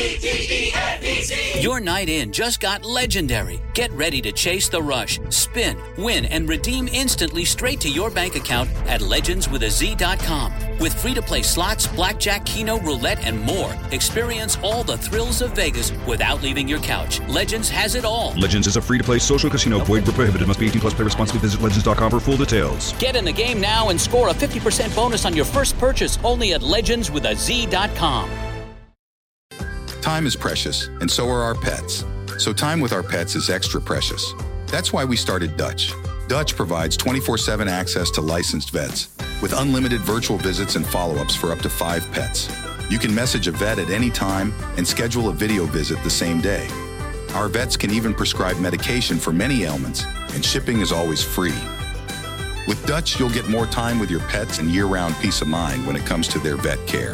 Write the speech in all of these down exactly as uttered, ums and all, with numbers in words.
Your night in just got legendary. Get ready to chase the rush, spin, win, and redeem instantly straight to your bank account at legends with a z dot com. With free-to-play slots, blackjack, keno, roulette, and more, experience all the thrills of Vegas without leaving your couch. Legends has it all. Legends is a free-to-play social casino. Void where prohibited. Must be eighteen plus. Play responsibly. Visit legends dot com for full details. Get in the game now and score a fifty percent bonus on your first purchase only at legends with a z dot com. Time is precious, and so are our pets. So time with our pets is extra precious. That's why we started Dutch. Dutch provides twenty-four seven access to licensed vets with unlimited virtual visits and follow-ups for up to five pets. You can message a vet at any time and schedule a video visit the same day. Our vets can even prescribe medication for many ailments, and shipping is always free. With Dutch, you'll get more time with your pets and year-round peace of mind when it comes to their vet care.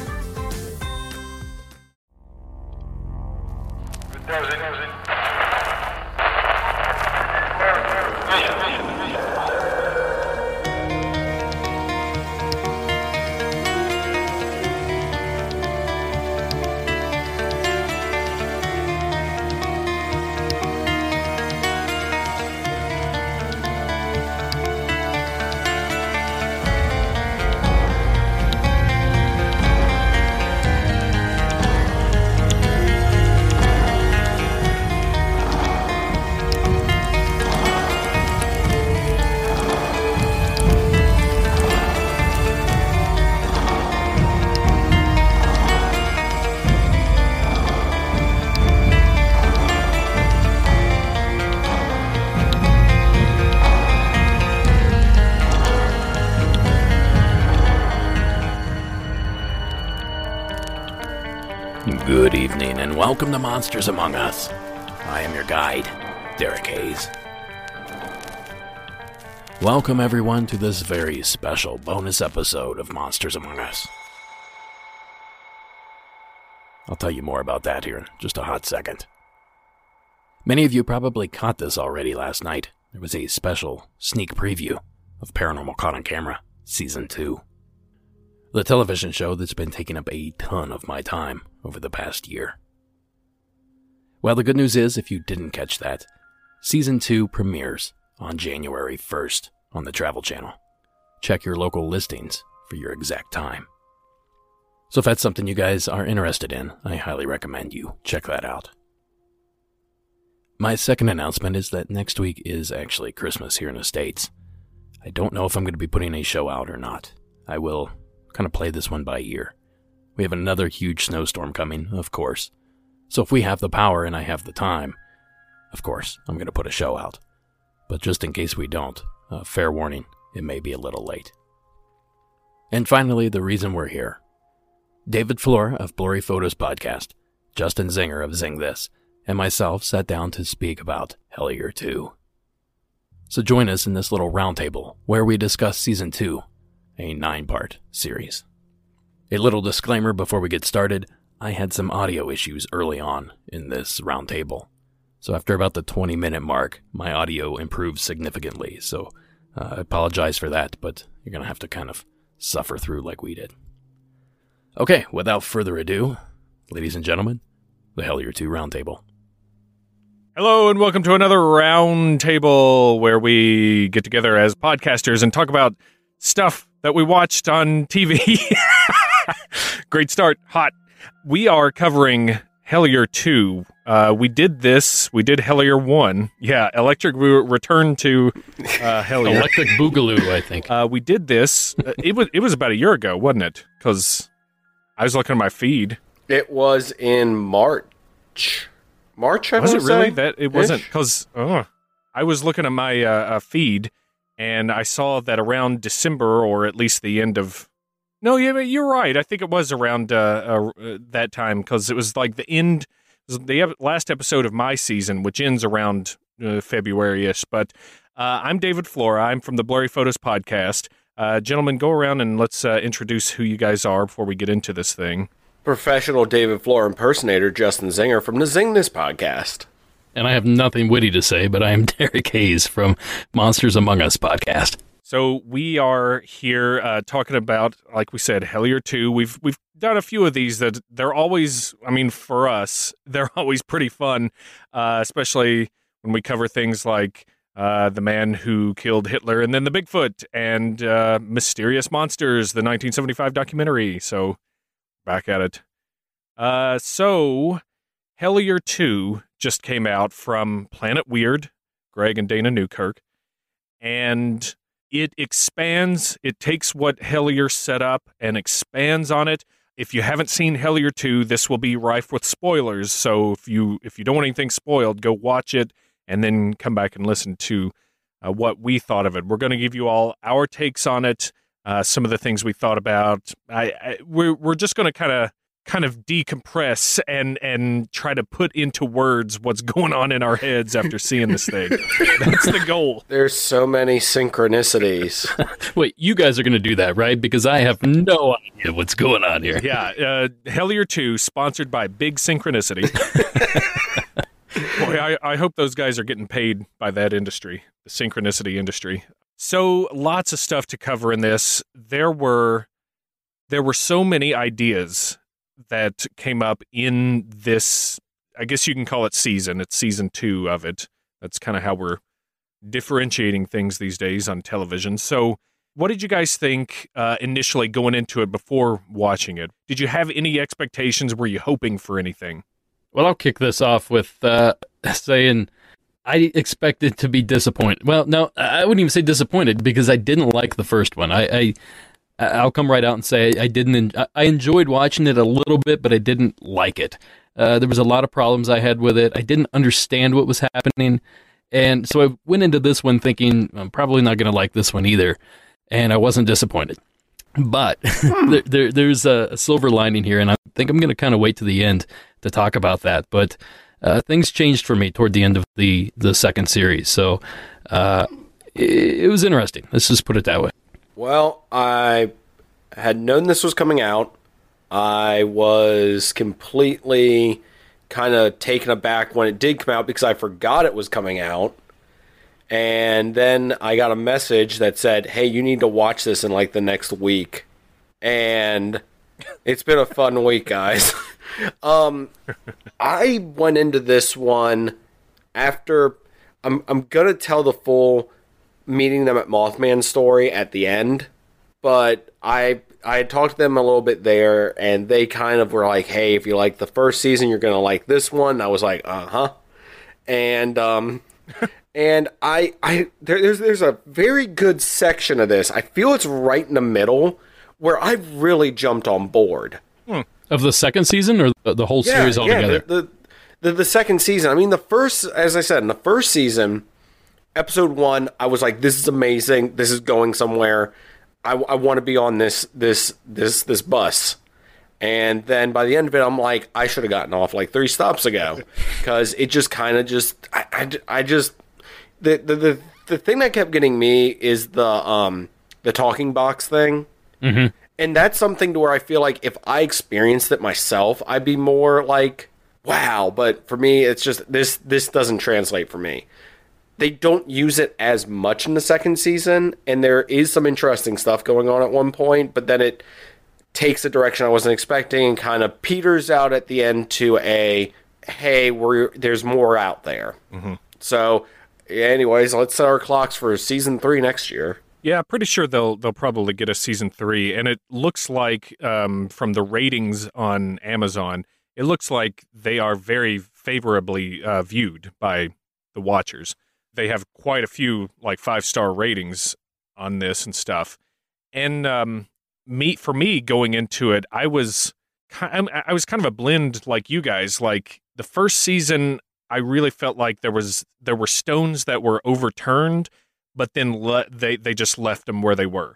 Good evening, and welcome to Monsters Among Us. I am your guide, Derek Hayes. Welcome, everyone, to this very special bonus episode of Monsters Among Us. I'll tell you more about that here in just a hot second. Many of you probably caught this already last night. There was a special sneak preview of Paranormal Caught on Camera, Season two. The television show that's been taking up a ton of my time over the past year. Well, the good news is, if you didn't catch that, Season two premieres on January first on the Travel Channel. Check your local listings for your exact time. So if that's something you guys are interested in, I highly recommend you check that out. My second announcement is that next week is actually Christmas here in the States. I don't know if I'm going to be putting a show out or not. I will kind of play this one by ear. We have another huge snowstorm coming, of course. So if we have the power and I have the time, of course, I'm going to put a show out. But just in case we don't, uh, fair warning, it may be a little late. And finally, the reason we're here. David Flora of Blurry Photos Podcast, Justin Zinger of Zing This, and myself sat down to speak about Hellier two. So join us in this little roundtable where we discuss Season two, a nine-part series. A little disclaimer before we get started, I had some audio issues early on in this roundtable. So after about the twenty-minute mark, my audio improved significantly, so uh, I apologize for that, but you're going to have to kind of suffer through like we did. Okay, without further ado, ladies and gentlemen, the Hellier two Roundtable. Hello and welcome to another Roundtable where we get together as podcasters and talk about stuff that we watched on T V. Great start. Hot. We are covering Hellier two. Uh, we did this. We did Hellier one. Yeah, Electric we returned to uh, Hellier. Electric Boogaloo, I think. Uh, we did this. Uh, it was it was about a year ago, wasn't it? Because I was looking at my feed. It was in March. March, I was it say? really? That it wasn't because oh, I was looking at my uh, uh, feed and I saw that around December or at least the end of. No, yeah, you're right. I think it was around uh, uh, that time because it was like the end, it was the last episode of my season, which ends around uh, February-ish. But uh, I'm David Flora. I'm from the Blurry Photos Podcast. Uh, gentlemen, go around and let's uh, introduce who you guys are before we get into this thing. Professional David Flora impersonator Justin Zinger from the Zing This Podcast. And I have nothing witty to say, but I am Derek Hayes from Monsters Among Us Podcast. So we are here uh, talking about, like we said, Hellier two. We've we've done a few of these that they're always, I mean, for us, they're always pretty fun, uh, especially when we cover things like uh, the man who killed Hitler and then the Bigfoot and uh, Mysterious Monsters, the nineteen seventy-five documentary. So back at it. Uh, so Hellier two just came out from Planet Weird, Greg and Dana Newkirk, and it expands, it takes what Hellier set up and expands on it. If you haven't seen Hellier two, this will be rife with spoilers. So if you if you don't want anything spoiled, go watch it and then come back and listen to uh, what we thought of it. We're going to give you all our takes on it, uh, some of the things we thought about. I, I we're we're just going to kind of kind of decompress and and try to put into words what's going on in our heads after seeing this thing. That's the goal. There's so many synchronicities. Wait, you guys are going to do that, right? Because I have no idea what's going on here. Yeah, uh, Hellier two, sponsored by Big Synchronicity. Boy, I, I hope those guys are getting paid by that industry, the synchronicity industry. So lots of stuff to cover in this. There were there were so many ideas that came up in this, I guess you can call it season. It's season two of it. That's kind of how we're differentiating things these days on television. So what did you guys think uh, initially going into it before watching it? Did you have any expectations? Were you hoping for anything? Well, I'll kick this off with uh, saying I expected to be disappointed. Well, no, I wouldn't even say disappointed because I didn't like the first one. I... I I'll come right out and say I didn't. I enjoyed watching it a little bit, but I didn't like it. Uh, there was a lot of problems I had with it. I didn't understand what was happening, and so I went into this one thinking I'm probably not going to like this one either, and I wasn't disappointed. But there, there, there's a, a silver lining here, and I think I'm going to kind of wait to the end to talk about that. But uh, things changed for me toward the end of the the second series, so uh, it, it was interesting. Let's just put it that way. Well, I had known this was coming out. I was completely kind of taken aback when it did come out because I forgot it was coming out. And then I got a message that said, hey, you need to watch this in like the next week. And it's been a fun week, guys. um, I went into this one after I'm I'm going to tell the full meeting them at Mothman story at the end, but I I had talked to them a little bit there, and they kind of were like, hey, if you like the first season, you're going to like this one. I was like, uh-huh. And um and I I there, there's there's a very good section of this. I feel it's right in the middle where I really jumped on board. Hmm. Of the second season or the, the whole yeah, series altogether? Yeah, the, the, the, the second season. I mean, the first, as I said, in the first season, episode one, I was like, this is amazing. This is going somewhere. I, I want to be on this this this this bus. And then by the end of it, I'm like, I should have gotten off like three stops ago. Because it just kind of just, I, I, I just, the, the, the, the thing that kept getting me is the um the talking box thing. Mm-hmm. And that's something to where I feel like if I experienced it myself, I'd be more like, wow. But for me, it's just, this this doesn't translate for me. They don't use it as much in the second season, and there is some interesting stuff going on at one point, but then it takes a direction I wasn't expecting and kind of peters out at the end to a, hey, we're, there's more out there. Mm-hmm. So, anyways, let's set our clocks for season three next year. Yeah, pretty sure they'll they'll probably get a season three, and it looks like um, from the ratings on Amazon, it looks like they are very favorably uh, viewed by the watchers. They have quite a few like five star ratings on this and stuff. And um, me for me going into it, I was I was kind of a blend like you guys. Like the first season, I really felt like there was there were stones that were overturned, but then le- they they just left them where they were,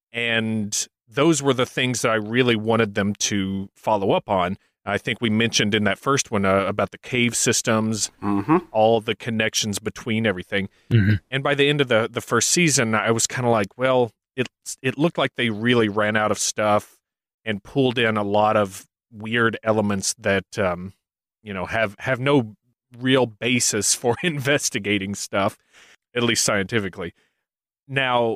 and those were the things that I really wanted them to follow up on. I think we mentioned in that first one uh, about the cave systems, mm-hmm. all the connections between everything. Mm-hmm. And by the end of the, the first season, I was kind of like, well, it it looked like they really ran out of stuff and pulled in a lot of weird elements that, um, you know, have, have no real basis for investigating stuff, at least scientifically. Now,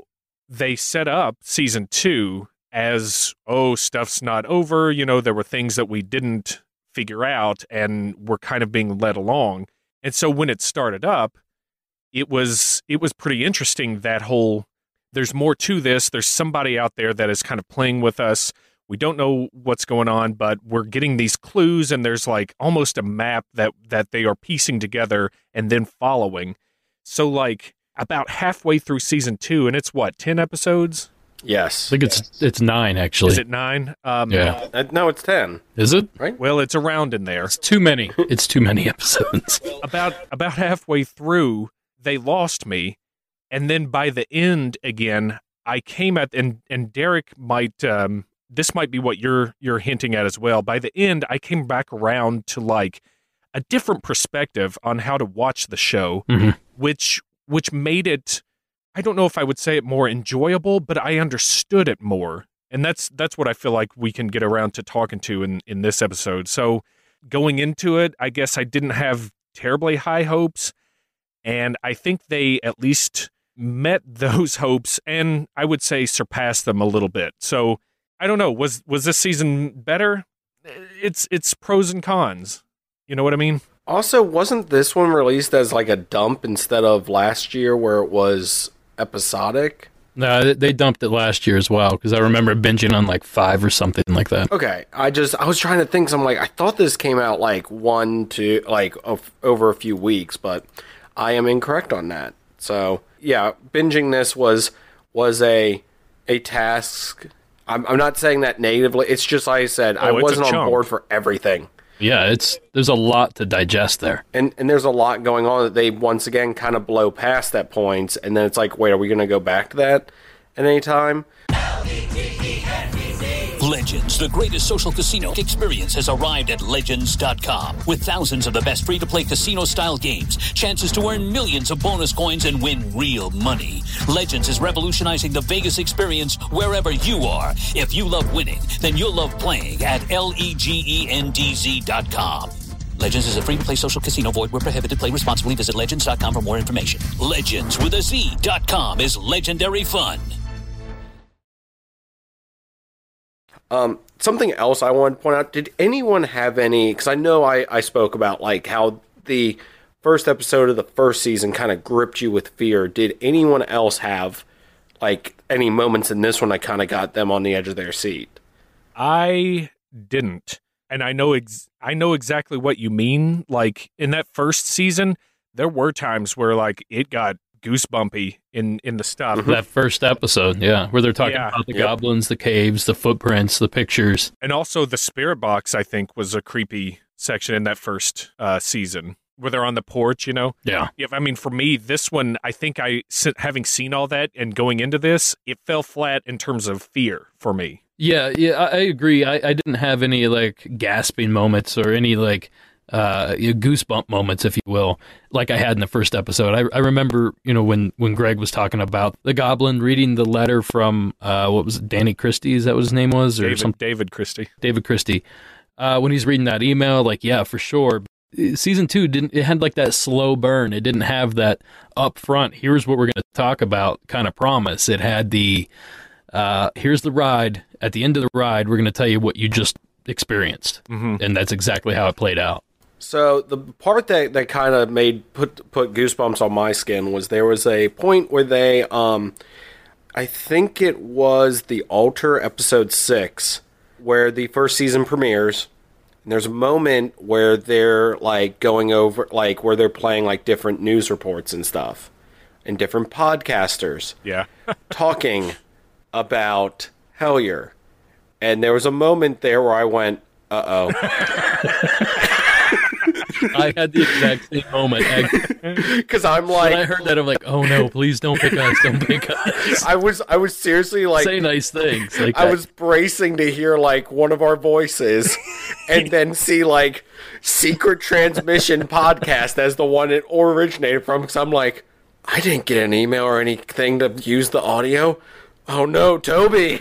they set up season two as, oh, stuff's not over. You know, there were things that we didn't figure out and we're kind of being led along. And so when it started up, it was it was pretty interesting, that whole, there's more to this. There's somebody out there that is kind of playing with us. We don't know what's going on, but we're getting these clues, and there's like almost a map that, that they are piecing together and then following. So like about halfway through season two, and it's what, ten episodes? Yes. I think it's it's nine, actually. Is it nine? Um, Yeah. Uh, no, it's ten. Is it? Right? Well, it's around in there. It's too many. It's too many episodes. About about halfway through, they lost me, and then by the end again, I came at and and Derek might um, this might be what you're you're hinting at as well. By the end, I came back around to like a different perspective on how to watch the show, Mm-hmm. which which made it, I don't know if I would say it more enjoyable, but I understood it more. And that's that's what I feel like we can get around to talking to in, in this episode. So going into it, I guess I didn't have terribly high hopes. And I think they at least met those hopes and I would say surpassed them a little bit. So I don't know. Was was this season better? It's it's pros and cons. You know what I mean? Also, wasn't this one released as like a dump instead of last year where it was episodic? No, they- they dumped it last year as well, because I remember binging on like five or something like that. Okay, I just I was trying to think. So I'm like, I thought this came out like one to like of, over a few weeks, but I am incorrect on that. So yeah, binging this was was a a task. I'm I'm not saying that negatively. It's just like I said, I Oh, it's a wasn't on chunk. board for everything. Yeah, it's there's a lot to digest there. And and there's a lot going on that they once again kind of blow past that point, and then it's like, wait, are we going to go back to that at any time? Legends, the greatest social casino experience, has arrived at Legends dot com. With thousands of the best free-to-play casino-style games, chances to earn millions of bonus coins and win real money. Legends is revolutionizing the Vegas experience wherever you are. If you love winning, then you'll love playing at L-E-G-E-N-D-Z dot com. Legends is a free-to-play social casino. Void where prohibited. Play responsibly. Visit Legends dot com for more information. Legends with a Z dot com is legendary fun. Um, something else I wanted to point out, did anyone have any, because I know I, I spoke about like how the first episode of the first season kind of gripped you with fear. Did anyone else have like any moments in this one that kind of got them on the edge of their seat? I didn't. And I know ex- I know exactly what you mean. Like in that first season, there were times where like it got goosebumpy in, in the stuff. That first episode, yeah, where they're talking Yeah. about the Yep. goblins, the caves, the footprints, the pictures. And also the spirit box, I think, was a creepy section in that first uh, season where they're on the porch, you know? Yeah. Yeah, I mean, for me, this one, I think I, s- having seen all that and going into this, it fell flat in terms of fear for me. Yeah, yeah, I, I agree. I, I didn't have any like gasping moments or any like uh, you know, goosebump moments, if you will, like I had in the first episode. I, I remember, you know, when, when Greg was talking about the goblin reading the letter from uh, what was it, Danny Christie? Is that what his name was, or David, some David Christie. David Christie? Uh, when he's reading that email, like, yeah, for sure. Season two didn't. It had like that slow burn. It didn't have that upfront. Here's what we're going to talk about kind of promise. It had the uh, here's the ride. At the end of the ride, we're going to tell you what you just experienced, Mm-hmm. and that's exactly how it played out. So the part that, that kind of made put put goosebumps on my skin was there was a point where they, um, I think it was the Altar episode six, where the first season premieres. And there's a moment where they're like going over, like where they're playing like different news reports and stuff, and different podcasters Yeah. talking about Hellier. And there was a moment there where I went, uh oh. I had the exact same moment. I, Because I'm when I like, heard that, I'm like, oh no, please don't pick us. Don't pick us. I was, I was seriously like, Say nice things. Like I that. was bracing to hear like one of our voices and then see like Secret Transmission Podcast as the one it originated from. Because I'm like, I didn't get an email or anything to use the audio. Oh no, Toby.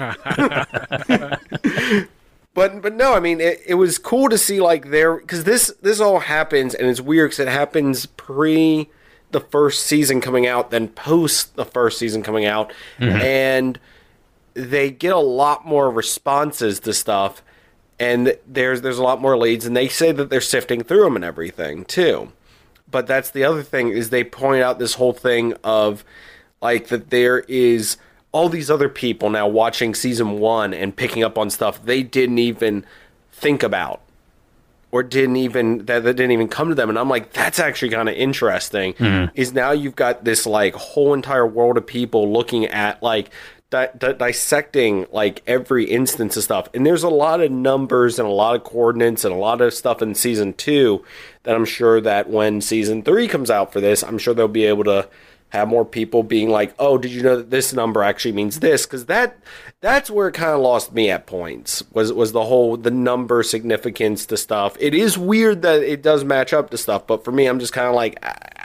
But but no, I mean it, it was cool to see like there, because this this all happens and it's weird because it happens pre the first season coming out than post the first season coming out. Mm-hmm. And they get a lot more responses to stuff, and there's there's a lot more leads, and they say that they're sifting through them and everything too. But that's the other thing, is they point out this whole thing of like that there is all these other people now watching season one and picking up on stuff they didn't even think about, or didn't even that, that didn't even come to them. And I'm like, that's actually kind of interesting. Mm-hmm. Is now you've got this like whole entire world of people looking at like di- di- dissecting like every instance of stuff. And there's a lot of numbers and a lot of coordinates and a lot of stuff in season two that I'm sure that when season three comes out for this, I'm sure they'll be able to have more people being like, oh, did you know that this number actually means this? Because that that's where it kind of lost me at points, was was the whole, the number significance to stuff. It is weird that it does match up to stuff, but for me, I'm just kind of like,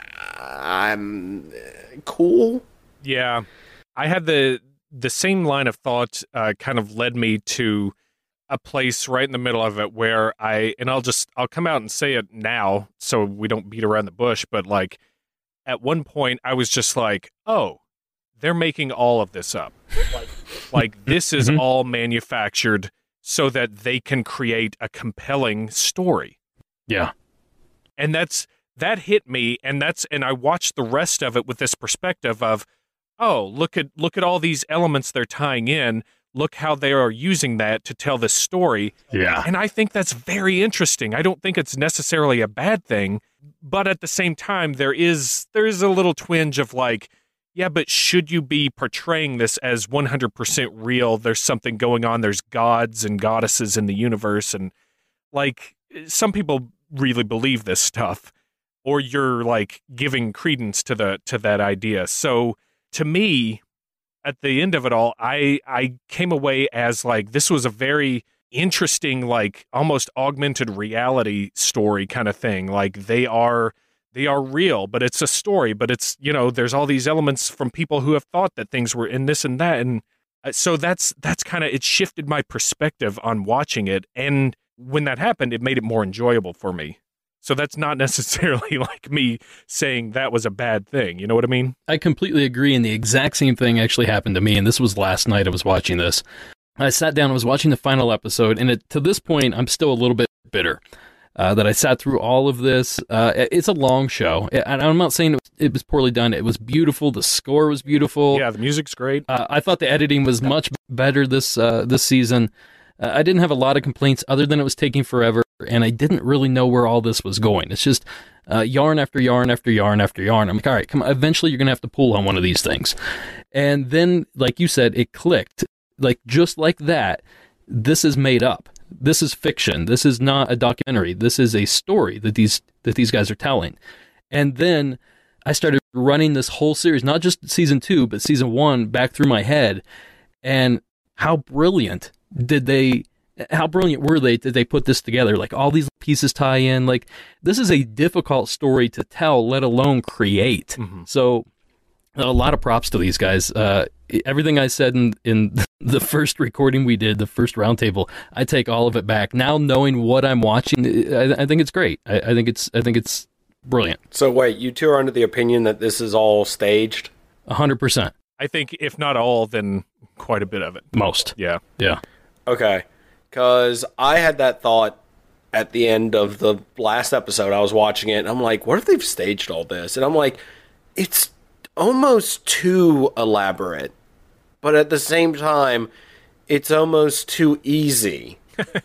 I'm cool. Yeah. I had the the same line of thought uh, kind of led me to a place right in the middle of it where I, and I'll just, I'll come out and say it now so we don't beat around the bush, but like, at one point, I was just like, oh, they're making all of this up. Like, like this is mm-hmm. all manufactured so that they can create a compelling story. Yeah. And that's, that hit me, and that's, and I watched the rest of it with this perspective of, oh, look at, look at all these elements they're tying in. Look how they are using that to tell this story. Yeah. And I think that's very interesting. I don't think it's necessarily a bad thing. But at the same time, there is there is a little twinge of like, yeah, but should you be portraying this as one hundred percent real? There's something going on. There's gods and goddesses in the universe. And like, some people really believe this stuff, or you're like giving credence to the to that idea. So to me, at the end of it all, I I came away as like, this was a very interesting, like almost augmented reality story kind of thing. Like they are they are real, but it's a story, but it's, you know, there's all these elements from people who have thought that things were in this and that. And so that's that's kind of, it shifted my perspective on watching it. And when that happened, it made it more enjoyable for me. So that's not necessarily like me saying that was a bad thing. You know what I mean? I completely agree. And the exact same thing actually happened to me. And this was last night I was watching this. I sat down and was watching the final episode, and it, to this point, I'm still a little bit bitter uh, that I sat through all of this. Uh, it's a long show, and I'm not saying it was, it was poorly done. It was beautiful. The score was beautiful. Yeah, the music's great. Uh, I thought the editing was much better this uh, this season. Uh, I didn't have a lot of complaints other than it was taking forever, and I didn't really know where all this was going. It's just uh, yarn after yarn after yarn after yarn. I'm like, all right, come on, eventually you're going to have to pull on one of these things. And then, like you said, it clicked. Like, just like that, this is made up. This is fiction. This is not a documentary. This is a story that these that these guys are telling. And then I started running this whole series, not just season two, but season one, back through my head. And how brilliant did they, how brilliant were they, did they put this together? Like, all these pieces tie in. Like, this is a difficult story to tell, let alone create. Mm-hmm. So, a lot of props to these guys. Uh, everything I said in, in the first recording we did, the first roundtable, I take all of it back. Now, knowing what I'm watching, I, I think it's great. I, I think it's I think it's brilliant. So wait, you two are under the opinion that this is all staged? A hundred percent. I think if not all, then quite a bit of it. Most. Yeah. Yeah. Okay. Because I had that thought at the end of the last episode. I was watching it, and I'm like, what if they've staged all this? And I'm like, it's almost too elaborate, but at the same time, it's almost too easy.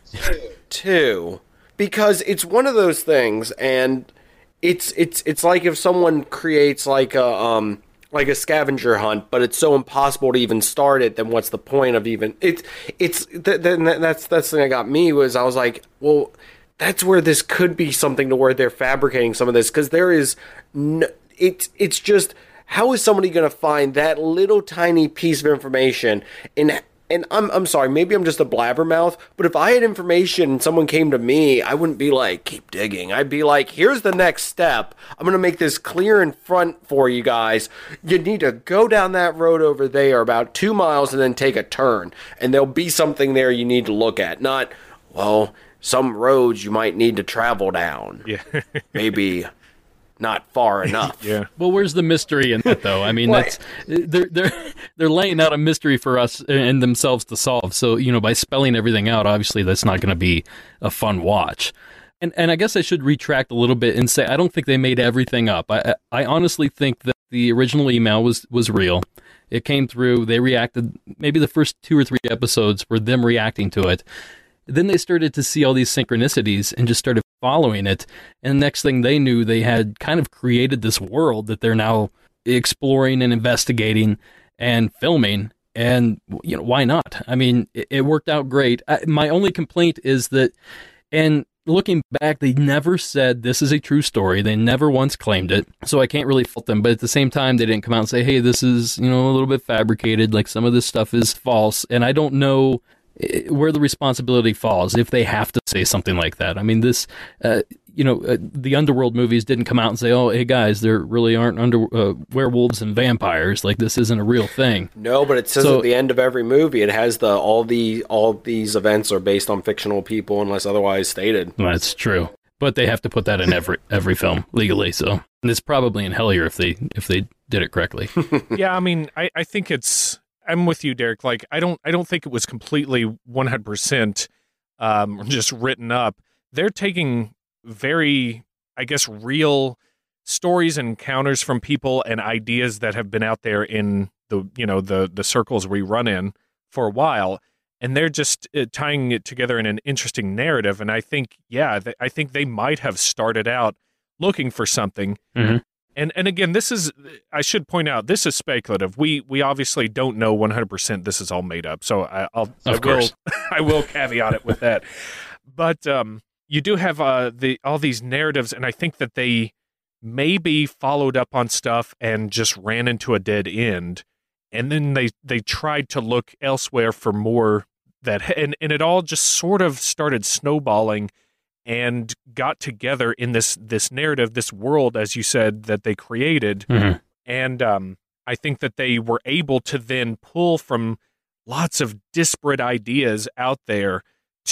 Too, because it's one of those things, and it's it's it's like if someone creates like a um like a scavenger hunt, but it's so impossible to even start it. Then what's the point of even it's it's th- then that's that's the thing that got me was I was like, well, that's where this could be something to where they're fabricating some of this, because there is no, it's it's just. How is somebody going to find that little tiny piece of information? And and I'm I'm sorry, maybe I'm just a blabbermouth, but if I had information and someone came to me, I wouldn't be like, keep digging. I'd be like, here's the next step. I'm going to make this clear in front for you guys. You need to go down that road over there about two miles and then take a turn. And there'll be something there you need to look at. Not, well, some roads you might need to travel down. Yeah. Maybe not far enough. Yeah. Well, where's the mystery in that, though? I mean, Well, that's they're they're they're laying out a mystery for us and themselves to solve. So, you know, by spelling everything out, obviously that's not going to be a fun watch. And and I guess I should retract a little bit and say I don't think they made everything up. I I honestly think that the original email was was real. It came through. They reacted. Maybe the first two or three episodes were them reacting to it. Then they started to see all these synchronicities and just started following it. And the next thing they knew, they had kind of created this world that they're now exploring and investigating and filming. And, you know, why not? I mean, it, it worked out great. I, my only complaint is that, and looking back, they never said this is a true story. They never once claimed it. So I can't really fault them. But at the same time, they didn't come out and say, hey, this is, you know, a little bit fabricated. Like some of this stuff is false. And I don't know where the responsibility falls if they have to say something like that. I mean, this, uh, you know, uh, the Underworld movies didn't come out and say, oh, hey, guys, there really aren't under uh, werewolves and vampires. Like, this isn't a real thing. No, but it says So- at the end of every movie, it has the all the all these events are based on fictional people unless otherwise stated. That's true. But they have to put that in every every film legally. So and it's probably in Hellier if they if they did it correctly. Yeah, I mean, I, I think it's. I'm with you, Derek. Like, I don't, I don't think it was completely one hundred percent um, just written up. They're taking very, I guess, real stories and encounters from people and ideas that have been out there in the, you know, the the circles we run in for a while, and they're just uh, tying it together in an interesting narrative. And I think, yeah, th- I think they might have started out looking for something. Mm-hmm. And and again, this is, I should point out, this is speculative. We we obviously don't know one hundred percent this is all made up. So I, I'll I Of will course. I will caveat it with that. But um, you do have uh the all these narratives, and I think that they maybe followed up on stuff and just ran into a dead end, and then they they tried to look elsewhere for more that, and and it all just sort of started snowballing and got together in this this narrative, this world, as you said, that they created. Mm-hmm. And um, I think that they were able to then pull from lots of disparate ideas out there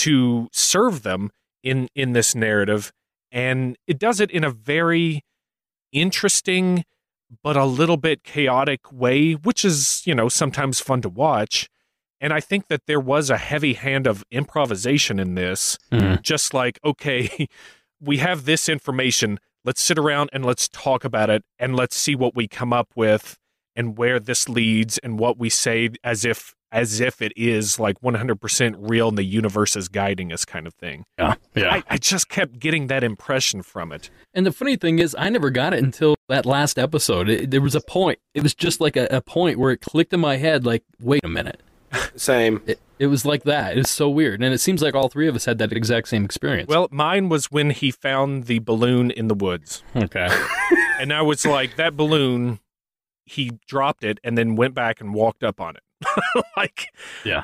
to serve them in in this narrative. And it does it in a very interesting but a little bit chaotic way, which is, you know, sometimes fun to watch. And I think that there was a heavy hand of improvisation in this. Mhm. Just like, okay, we have this information. Let's sit around and let's talk about it, and let's see what we come up with and where this leads and what we say as if as if it is like one hundred percent real and the universe is guiding us kind of thing. Yeah, yeah. I, I just kept getting that impression from it. And the funny thing is, I never got it until that last episode. It, there was a point. It was just like a, a point where it clicked in my head, like, wait a minute. Same. It, it was like that. It was so weird. And it seems like all three of us had that exact same experience. Well, mine was when he found the balloon in the woods. Okay. And I was like, that balloon, he dropped it and then went back and walked up on it. Like, Yeah.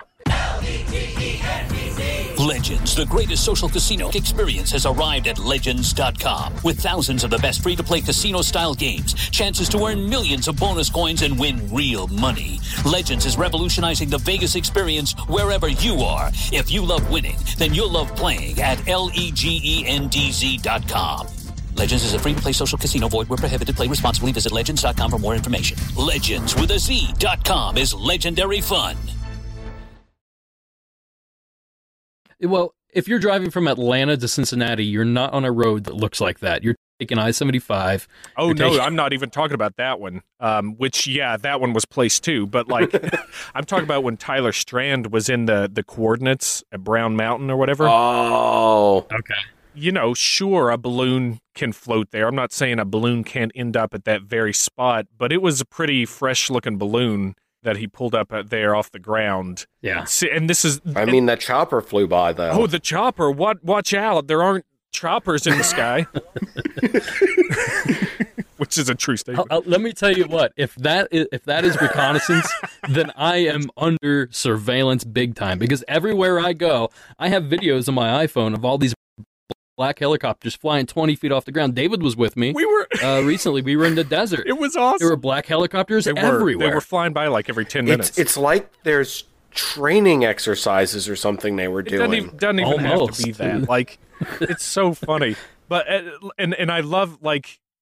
Legends, the greatest social casino experience, has arrived at Legends dot com. With thousands of the best free-to-play casino-style games, chances to earn millions of bonus coins and win real money. Legends is revolutionizing the Vegas experience wherever you are. If you love winning, then you'll love playing at L E G E N D Z dot com. Legends is a free-to-play social casino. Void where prohibited. Play responsibly. Visit Legends dot com for more information. Legends with a Z dot com is legendary fun. Well, if you're driving from Atlanta to Cincinnati, you're not on a road that looks like that. You're taking I seventy-five. oh You're no, taking- I'm not even talking about that one. Um, which, yeah, that one was placed too. But like, I'm talking about when Tyler Strand was in the, the coordinates at Brown Mountain or whatever. Oh, Okay. You know, sure, a balloon can float there. I'm not saying a balloon can't end up at that very spot, but it was a pretty fresh-looking balloon that he pulled up at there off the ground. Yeah. See, and this is, I mean, that chopper flew by, though. oh, the chopper! What? Watch out! There aren't choppers in the sky. Which is a true statement. I'll, I'll- let me tell you what. If that is, if that is reconnaissance, then I am under surveillance big time. Because everywhere I go, I have videos on my iPhone of all these black helicopters flying twenty feet off the ground. David was with me. we were. Uh, recently, we were in the desert. It was awesome. There were black helicopters They were. everywhere. They were flying by like every ten minutes. It's it's like there's training exercises or something they were It doesn't doing. even, doesn't even have Almost. to be that. Like, it's so funny. But uh, and and I love, like,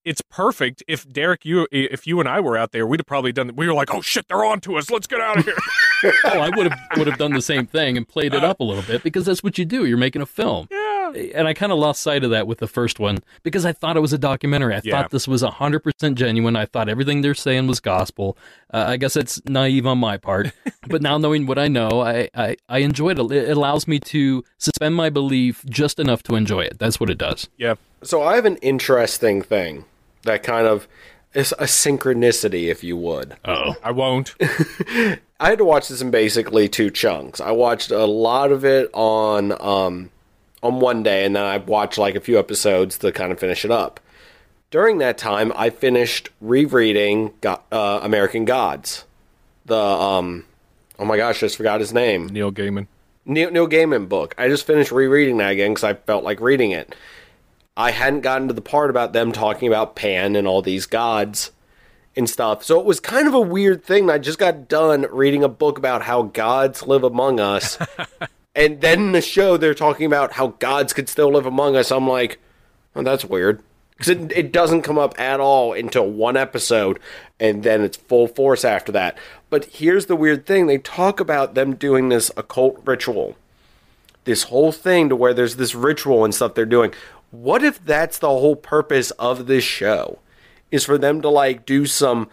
it's perfect. If Derek, you if you and I were out there, we'd have probably done. We were like, "Oh shit, they're on to us. Let's get out of here." Oh, I would have would have done the same thing and played it up a little bit because that's what you do. You're making a film. Yeah. And I kind of lost sight of that with the first one because I thought it was a documentary. I Yeah. thought this was one hundred percent genuine. I thought everything they're saying was gospel. Uh, I guess it's naive on my part. But now knowing what I know, I, I, I enjoyed it. It allows me to suspend my belief just enough to enjoy it. That's what it does. Yeah. So I have an interesting thing that kind of is a synchronicity, if you would. Uh-oh. I won't. I had to watch this in basically two chunks. I watched a lot of it on um, on one day, and then I watched like a few episodes to kind of finish it up. During that time, I finished rereading Go- uh, American Gods. The, um, oh my gosh, I just forgot his name. Neil Gaiman. Neil, Neil Gaiman book. I just finished rereading that again because I felt like reading it. I hadn't gotten to the part about them talking about Pan and all these gods and stuff. So it was kind of a weird thing. I just got done reading a book about how gods live among us. And then in the show, they're talking about how gods could still live among us. I'm like, oh, that's weird. Because it, it doesn't come up at all until one episode. And then it's full force after that. But here's the weird thing. They talk about them doing this occult ritual. This whole thing to where there's this ritual and stuff they're doing. What if that's the whole purpose of this show? Is for them to, like, do some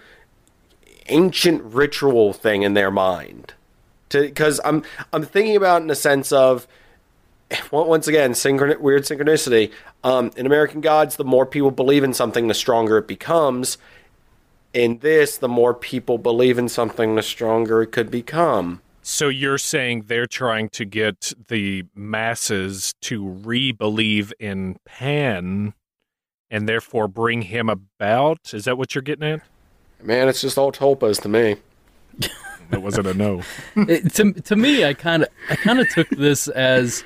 ancient ritual thing in their mind. Because I'm I'm thinking about it in the sense of, once again, synchron- weird synchronicity. Um, in American Gods, the more people believe in something, the stronger it becomes. In this, the more people believe in something, the stronger it could become. So you're saying they're trying to get the masses to re-believe in Pan and therefore bring him about? Is that what you're getting at? Man, it's just all tulpas to me. That wasn't a no. It, to to me, I kind of I kind of took this as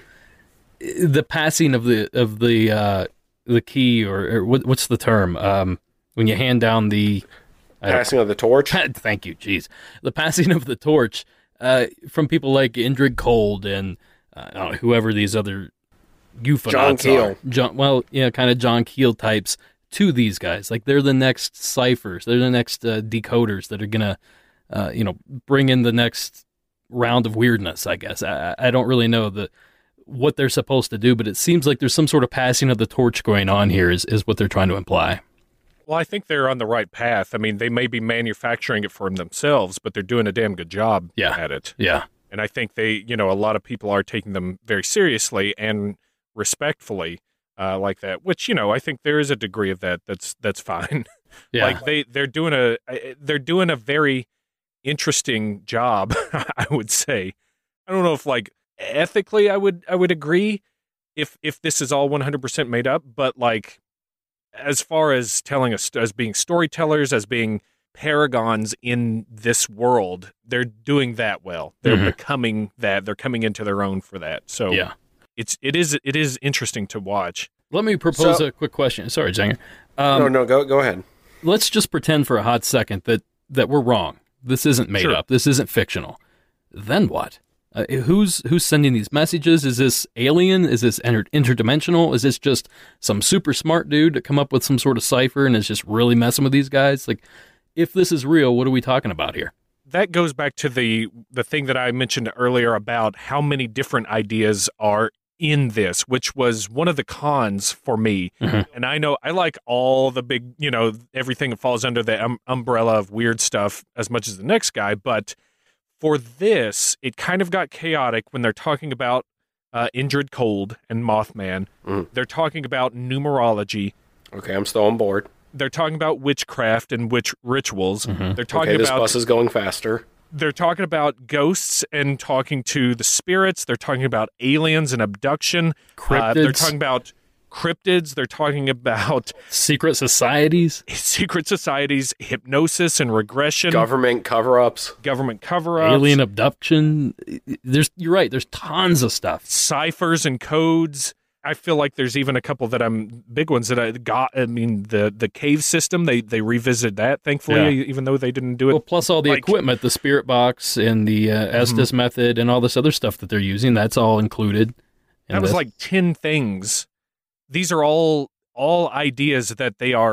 the passing of the of the uh, the key, or, or what, what's the term um, when you hand down the Passing of the torch. Thank you, jeez, the passing of the torch uh, from people like Indrid Cold and uh, I don't know, whoever these other euphonauts John Keel. are. John, well, yeah, kind of John Keel types to these guys. Like they're the next ciphers, they're the next uh, decoders that are gonna. Uh, you know, bring in the next round of weirdness, I guess. I, I don't really know the what they're supposed to do, but it seems like there's some sort of passing of the torch going on here is, is what they're trying to imply. Well, I think they're on the right path. I mean, they may be manufacturing it for themselves, but they're doing a damn good job yeah. at it. Yeah. And I think they, you know, a lot of people are taking them very seriously and respectfully uh, like that, which, you know, I think there is a degree of that that's that's fine. Yeah. Like they, they're doing a they're doing a very interesting job, I would say. I don't know if like ethically I would I would agree if if this is all one hundred percent made up, but like as far as telling us as being storytellers, as being paragons in this world, they're doing that well. They're Mhm. becoming that. They're coming into their own for that. So Yeah. it's it is it is interesting to watch. Let me propose So- a quick question. Sorry, Janger. Um, no, no, go go ahead. Let's just pretend for a hot second that, that we're wrong. This isn't made Sure. up. This isn't fictional. Then what? Uh, who's who's sending these messages? Is this alien? Is this inter- interdimensional? Is this just some super smart dude to come up with some sort of cipher and is just really messing with these guys? Like, if this is real, what are we talking about here? That goes back to the the thing that I mentioned earlier about how many different ideas are in this, which was one of the cons for me. Mhm. And I know I like all the big, you know, everything that falls under the um, umbrella of weird stuff as much as the next guy. But for this, it kind of got chaotic when they're talking about uh, Indrid Cold and Mothman. Mm. They're talking about numerology. Okay, I'm still on board. They're talking about witchcraft and witch rituals. Mhm. They're talking Okay, this about bus is going faster. they're talking about ghosts and talking to the spirits. They're talking about aliens and abduction. Uh, they're Cryptids. talking about cryptids. They're talking about Secret societies? secret societies, hypnosis and regression, Government cover-ups. government cover-ups, Alien abduction? There's, you're right. There's tons of stuff. ciphers and codes. I feel like there's even a couple that I'm big ones that I got. I mean, the the cave system. They they revisited that. Thankfully, Yeah. even though they didn't do it. Well, plus all the like- equipment, the spirit box and the uh, Estes method and all this other stuff that they're using, that's all included. in That was this. like ten things. These are all all ideas that they are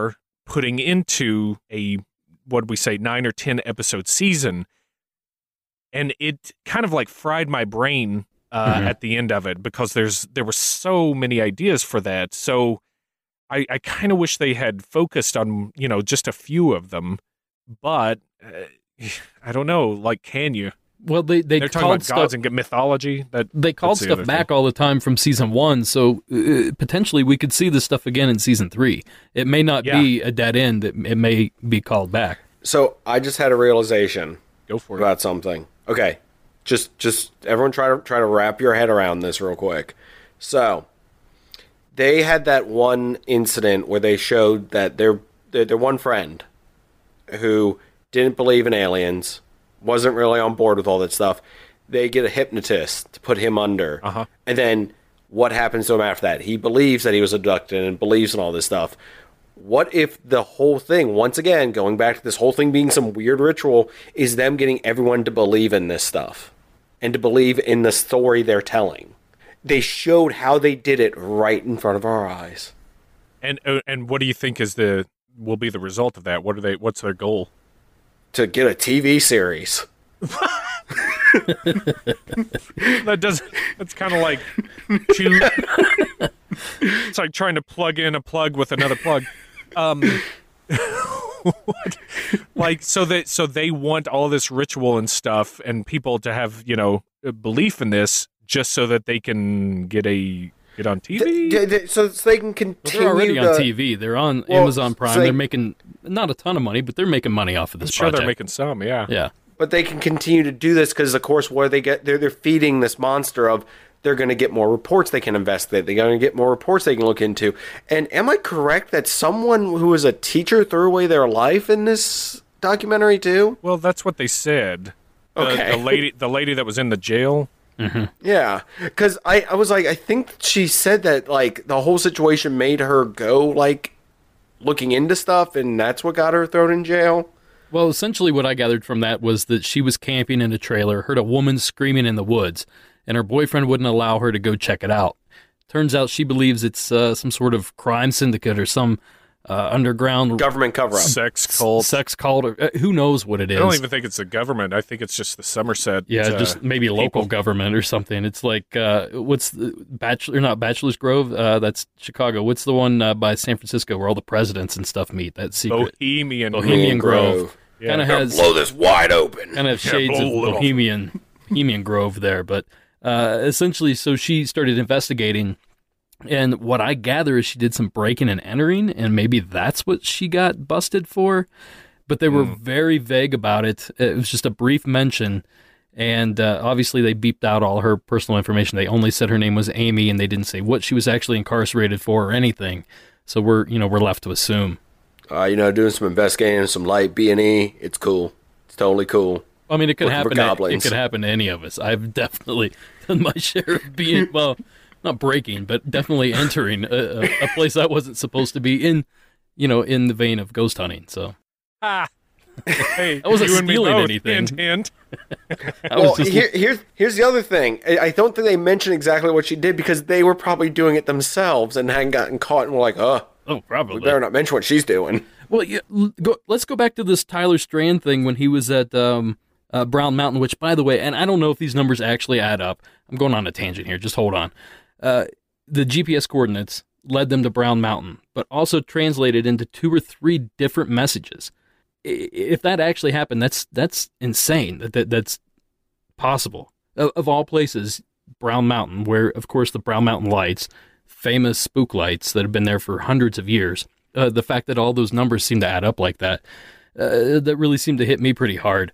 putting into a, what we say, nine or ten episode season. And it kind of like fried my brain uh, mm-hmm. at the end of it because there's there were so many ideas for that. So I, I kind of wish they had focused on, you know, just a few of them. But uh, I don't know, like, can you? Well, they, they They're talking called about stuff, gods and mythology. That they called the stuff back thing. all the time from season one, so uh, potentially we could see this stuff again in season three. It may not Yeah. be a dead end. It, it may be called back. So I just had a realization Go for it. about something. Okay, just just everyone try to try to wrap your head around this real quick. So they had that one incident where they showed that their their, their one friend who didn't believe in aliens, wasn't really on board with all that stuff. They get a hypnotist to put him under, Uh-huh. and then what happens to him after that? He believes that he was abducted and believes in all this stuff. What if the whole thing, once again, going back to this whole thing being some weird ritual, is them getting everyone to believe in this stuff and to believe in the story they're telling? They showed how they did it right in front of our eyes. And uh, and what do you think is the will be the result of that? What are they? What's their goal? To get a T V series. That does. That's kind of like. Choose, it's like trying to plug in a plug with another plug. Um, what? Like so that so they want all this ritual and stuff, and people to have you know a belief in this, just so that they can get a get on T V. Th- th- so they can Well, continue. they're already to, on T V. They're on Well, Amazon Prime. so they- they're making not a ton of money, but they're making money off of I'm this sure project. they're making some. Yeah. yeah. But they can continue to do this because, of course, where they get they're they're feeding this monster of they're going to get more reports they can investigate. They're going to get more reports they can look into. And am I correct that someone who was a teacher threw away their life in this documentary too? Well, that's what they said. The, Okay. the lady, the lady that was in the jail. Yeah, because I, I was like, I think she said that like the whole situation made her go like looking into stuff, and that's what got her thrown in jail. Well, essentially what I gathered from that was that she was camping in a trailer, heard a woman screaming in the woods, and her boyfriend wouldn't allow her to go check it out. Turns out she believes it's uh, some sort of crime syndicate or some uh, underground Government cover up. Sex cult. sex cult, or uh, who knows what it is. I don't even think it's the government. I think it's just the Somerset. Yeah, uh, just maybe local people. government or something. It's like uh, what's the Bachelor? Not Bachelor's Grove. Uh, that's Chicago. What's the one uh, by San Francisco where all the presidents and stuff meet? That secret Bohemian. Bohemian Grove. Grove. Yeah. Kind of Gotta has blow this wide open. kind of shades blow of a little. Bohemian Bohemian Grove there, but uh, essentially, so she started investigating. And what I gather is she did some breaking and entering, and maybe that's what she got busted for. But they were very vague about it. It was just a brief mention, and uh, obviously they beeped out all her personal information. They only said her name was Amy, and they didn't say what she was actually incarcerated for or anything. So we're, you know, we're left to assume. Uh, you know, doing some investigating, some light B and E. It's cool. It's totally cool. I mean, it could Looking for happen. To, it goblins. could happen to any of us. I've definitely done my share of being well. Not breaking, but definitely entering a, a, a place I wasn't supposed to be in, you know, in the vein of ghost hunting. So Ah. Hey, I wasn't you and me stealing both, anything. Hint, hint. I Well, was just here, here's here's the other thing. I I don't think they mentioned exactly what she did because they were probably doing it themselves and hadn't gotten caught and were like, oh, oh, we probably. better not mention what she's doing. Well, yeah, l- go, let's go back to this Tyler Strand thing when he was at um, uh, Brown Mountain, which, by the way, and I don't know if these numbers actually add up. I'm going on a tangent here. Just hold on. Uh, the G P S coordinates led them to Brown Mountain, but also translated into two or three different messages. I- If that actually happened, that's that's insane. That, that that's possible. Of, of all places, Brown Mountain, where of course the Brown Mountain lights, famous spook lights that have been there for hundreds of years. Uh, the fact that all those numbers seem to add up like that, uh, that really seemed to hit me pretty hard.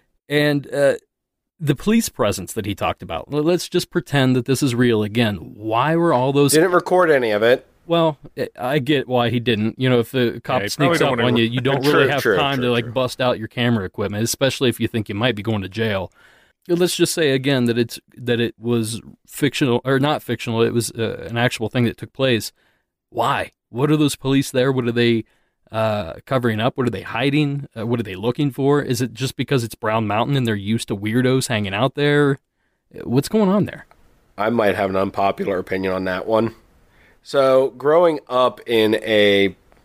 And uh, the police presence that he talked about, well, let's just pretend that this is real again. Why were all those... Didn't record any of it. Well, I get why he didn't. You know, if the cop Yeah, he sneaks probably up don't on wanna- you, you don't True, really have true, time true, to, like, true. bust out your camera equipment, especially if you think you might be going to jail. Let's just say, again, that it's that it was fictional, or not fictional, it was uh, an actual thing that took place. Why? What are those police there? What are they uh, covering up? What are they hiding? Uh, what are they looking for? Is it just because it's Brown Mountain and they're used to weirdos hanging out there? What's going on there? I might have an unpopular opinion on that one. So, growing up in a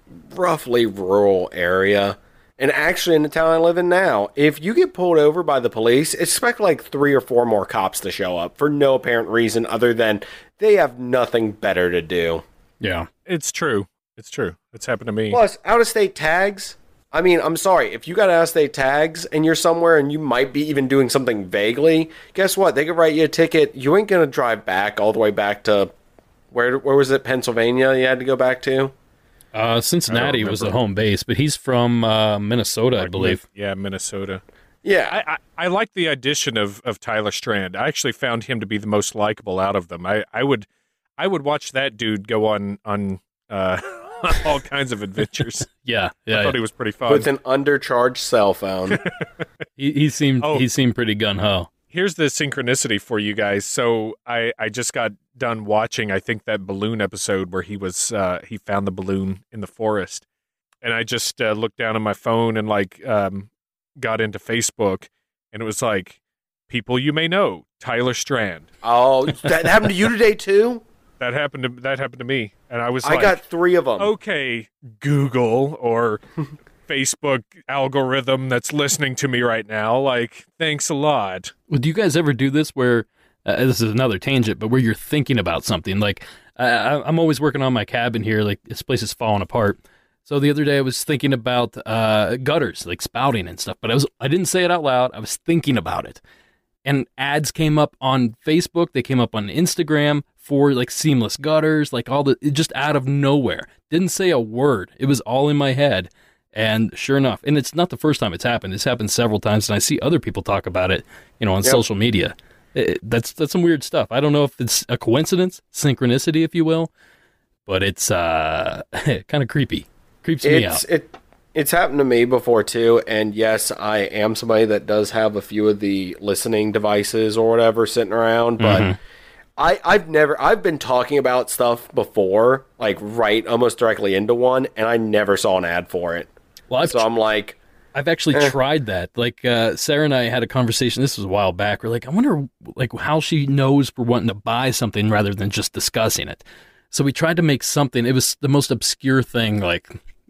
roughly rural area. And actually, in the town I live in now, if you get pulled over by the police, expect like three or four more cops to show up for no apparent reason other than they have nothing better to do. Yeah. It's true. It's true. It's happened to me. Plus, out-of-state tags. I mean, I'm sorry. If you got out-of-state tags and you're somewhere and you might be even doing something vaguely, guess what? They could write you a ticket. You ain't going to drive back all the way back to, where Where was it, Pennsylvania you had to go back to? Uh, Cincinnati was the home base, but he's from uh, Minnesota, like, I believe. Yeah, Minnesota. Yeah. I, I, I like the addition of, of Tyler Strand. I actually found him to be the most likable out of them. I, I would I would watch that dude go on, on uh, all kinds of adventures. yeah, yeah. I thought yeah. he was pretty fun. With an undercharged cell phone. he, he seemed Oh. he seemed pretty gun-ho. Here's the synchronicity for you guys. So I, I just got done watching, I think, that balloon episode where he was uh, he found the balloon in the forest, and I just uh, looked down on my phone and like um, got into Facebook, and it was like, people you may know, Tyler Strand. Oh, that happened to you today too? That happened to that happened to me, and I was I like, got three of them. okay, Google or Facebook algorithm that's listening to me right now, like, thanks a lot. Well, do you guys ever do this where, uh, this is another tangent, but where you're thinking about something? Like, uh, I'm always working on my cabin here, like, this place is falling apart. So the other day I was thinking about uh, gutters, like spouting and stuff, but I was I didn't say it out loud. I was thinking about it. And ads came up on Facebook, they came up on Instagram for, like, seamless gutters, like, all the, it just out of nowhere. Didn't say a word. It was all in my head. And sure enough, and it's not the first time it's happened. It's happened several times, and I see other people talk about it, you know, on Yep. social media. It, that's that's some weird stuff. I don't know if it's a coincidence, synchronicity, if you will, but it's uh, kind of creepy. Creeps me It's out. it it's happened to me before too, and yes, I am somebody that does have a few of the listening devices or whatever sitting around, but Mm-hmm. I, I've never I've been talking about stuff before, like right almost directly into one, and I never saw an ad for it. Well, I've So I'm like, I've actually Eh. tried that. Like, uh, Sarah and I had a conversation. This was a while back. We're like, I wonder, like, how she knows we're wanting to buy something rather than just discussing it. So we tried to make something. It was the most obscure thing. Like,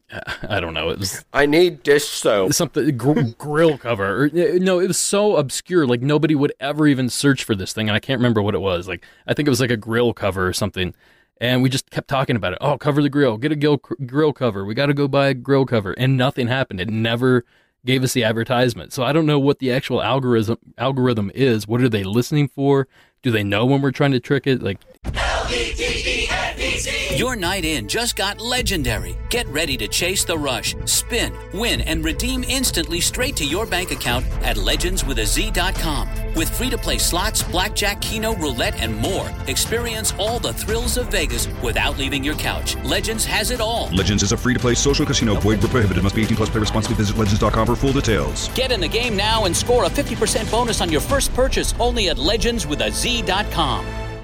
I don't know. It was I need dish soap. something gr- grill cover. Or, no, it was so obscure. Like, nobody would ever even search for this thing, and I can't remember what it was. Like, I think it was like a grill cover or something. And we just kept talking about it. Oh, cover the grill. Get a grill, grill cover. We got to go buy a grill cover. And nothing happened. It never gave us the advertisement. So I don't know what the actual algorithm algorithm is. What are they listening for? Do they know when we're trying to trick it? Like, Your night in just got legendary. Get ready to chase the rush, spin, win, and redeem instantly straight to your bank account at legends with a z dot com. With free-to-play slots, blackjack, keno, roulette, and more, experience all the thrills of Vegas without leaving your couch. Legends has it all. Legends is a free-to-play social casino. Void where prohibited. Must be eighteen plus. Play responsibly. Visit legends dot com for full details. Get in the game now and score a fifty percent bonus on your first purchase only at legends with a z dot com.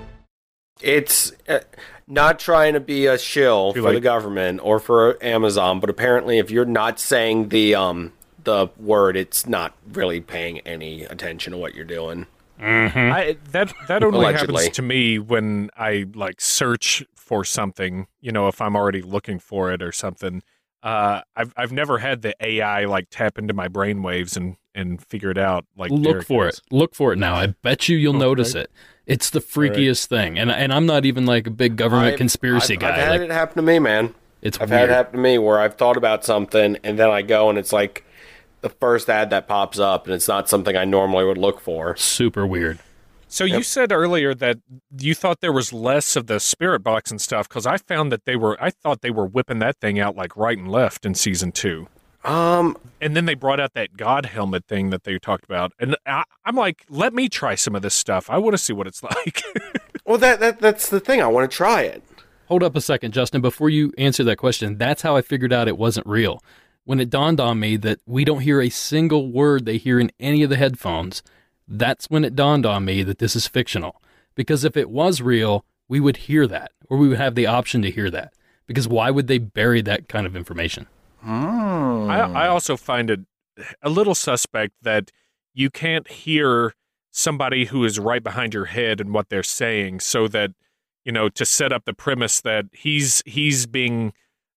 It's uh, not trying to be a shill Too for the late. government or for Amazon, but apparently if you're not saying the um the word, it's not really paying any attention to what you're doing. I, that that only Allegedly. happens to me when I like search for something. You know, if I'm already looking for it or something. Uh, I've I've never had the A I like tap into my brainwaves and and figure it out. Like look Derek for has. it. Look for it now. I bet you you'll Okay. notice it. It's the freakiest thing. And and I'm not even like a big government I've- conspiracy I've, guy. I've had like, it happen to me, man. it's I've weird. had it happen to me where I've thought about something and then I go and it's like the first ad that pops up and it's not something I normally would look for. Super weird. So you said earlier that you thought there was less of the spirit box and stuff because I found that they were. I thought they were whipping that thing out like right and left in season two. Um, And then they brought out that God helmet thing that they talked about, and I, I'm like, let me try some of this stuff. I want to see what it's like. well, that, that that's the thing. I want to try it. Hold up a second, Justin. Before you answer that question, that's how I figured out it wasn't real. When it dawned on me that we don't hear a single word they hear in any of the headphones, that's when it dawned on me that this is fictional. Because if it was real, we would hear that, or we would have the option to hear that. Because why would they bury that kind of information? I, I also find it a little suspect that you can't hear somebody who is right behind your head and what they're saying, so that, you know, to set up the premise that he's he's being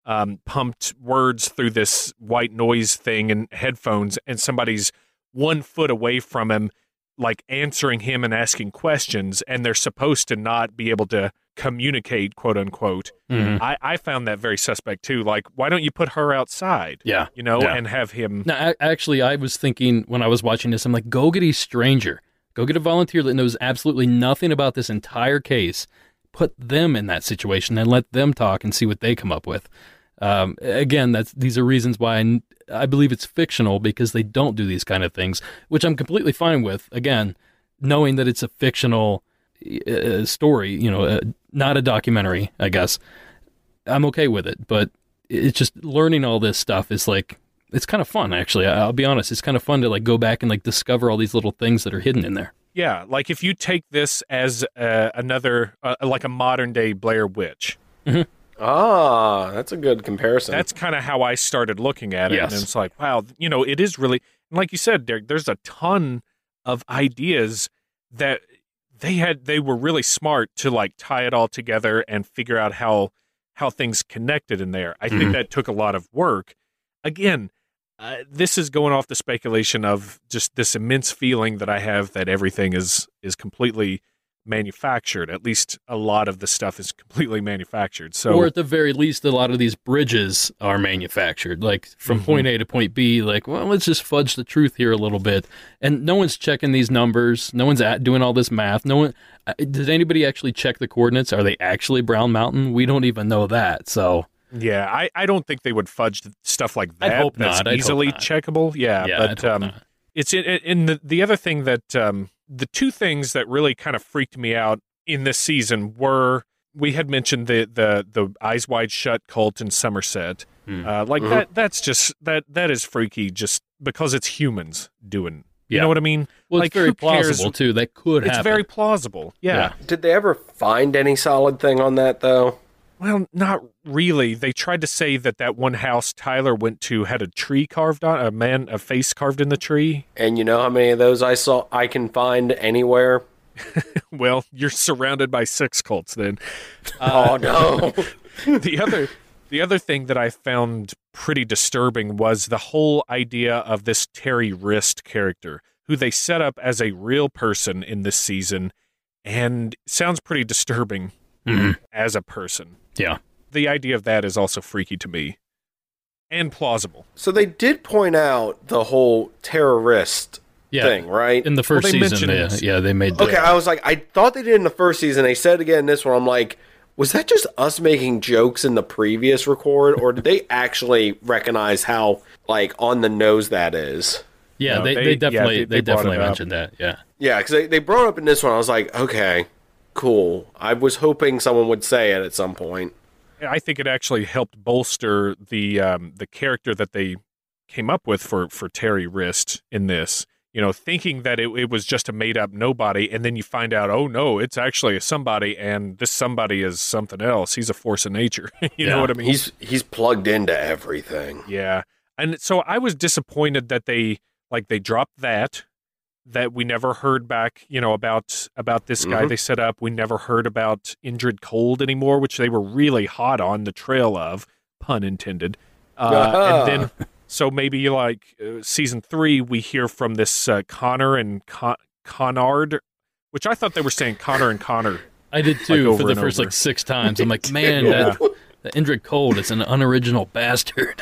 um, pumped words through this white noise thing and headphones, and somebody's one foot away from him, like answering him and asking questions, and they're supposed to not be able to communicate, quote unquote. Mhm. I, I found that very suspect too. Like, why don't you put her outside? Yeah. You know, Yeah. and have him. No, a- actually, I was thinking when I was watching this, I'm like, go get a stranger. Go get a volunteer that knows absolutely nothing about this entire case. Put them in that situation and let them talk and see what they come up with. Um, again, that's these are reasons why I, I believe it's fictional, because they don't do these kind of things, which I'm completely fine with. Again, knowing that it's a fictional uh, story, you know, uh, not a documentary, I guess, I'm okay with it. But it's just learning all this stuff is like, it's kind of fun, actually. I'll be honest. It's kind of fun to like go back and like discover all these little things that are hidden in there. Yeah, like if you take this as uh, another, uh, like a modern day Blair Witch. Ah, that's a good comparison. That's kind of how I started looking at it. Yes. And it's like, wow, you know, it is really, and like you said, Derek, there's a ton of ideas that they had, they were really smart to like tie it all together and figure out how, how things connected in there. I Mhm. think that took a lot of work. Again, uh, this is going off the speculation of just this immense feeling that I have that everything is, is completely manufactured. At least a lot of the stuff is completely manufactured. So, Or at the very least, a lot of these bridges are manufactured, like from Mhm. point A to point B. Like, well, let's just fudge the truth here a little bit. And no one's checking these numbers. No one's at doing all this math. No one. uh, Did anybody actually check the coordinates? Are they actually Brown Mountain? We don't even know that. So yeah, I, I don't think they would fudge stuff like I'd that. hope That's not. I'd hope easily not. checkable. Yeah, yeah, but I'd hope um, not. it's in, in the the other thing that um, the two things that really kind of freaked me out in this season were, we had mentioned the the the Eyes Wide Shut cult in Somerset. Hmm. Uh, like Mhm. that that's just that that is freaky just because it's humans doing. You Yeah. know what I mean? Well, like, it's very who cares? plausible too. That could It's happen. very plausible. Yeah. Yeah. Did they ever find any solid thing on that, though? Well, not really. They tried to say that that one house Tyler went to had a tree carved on, a man, a face carved in the tree. And you know how many of those I saw I can find anywhere? Well, you're surrounded by sex cults then. Oh no! the other the other thing that I found pretty disturbing was the whole idea of this Terry Wrist character, who they set up as a real person in this season, and sounds pretty disturbing Mhm. as a person. Yeah. The idea of that is also freaky to me. And plausible. So they did point out the whole terrorist Yeah. thing, right? In the first Well, they season, mentioned- they, yeah, they made. Okay, I was like, I thought they did in the first season. They said it again in this one. I'm like, was that just us making jokes in the previous record, or did they actually recognize how like on the nose that is? Yeah, No, they, they- they yeah, definitely they- they, they brought definitely it up. mentioned that. Yeah. Yeah, because they, they brought it up in this one. I was like, okay, cool. I was hoping someone would say it at some point. I think it actually helped bolster the um, the character that they came up with for, for Terry Wrist in this. You know, thinking that it, it was just a made up nobody, and then you find out, oh no, it's actually a somebody, and this somebody is something else. He's a force of nature. you Yeah. know what I mean? He's he's plugged into everything. Yeah. And so I was disappointed that they like they dropped that that we never heard back, you know, about about this guy Mhm. they set up. We never heard about Indrid Cold anymore, which they were really hot on the trail of, pun intended. Uh, Ah. and then so maybe like uh, season three we hear from this uh, Connor and Con- Connard, which I thought they were saying Connor and Connor. I did too over for the and first over. like six times. I'm like, man, Yeah. that, that Indrid Cold is an unoriginal bastard.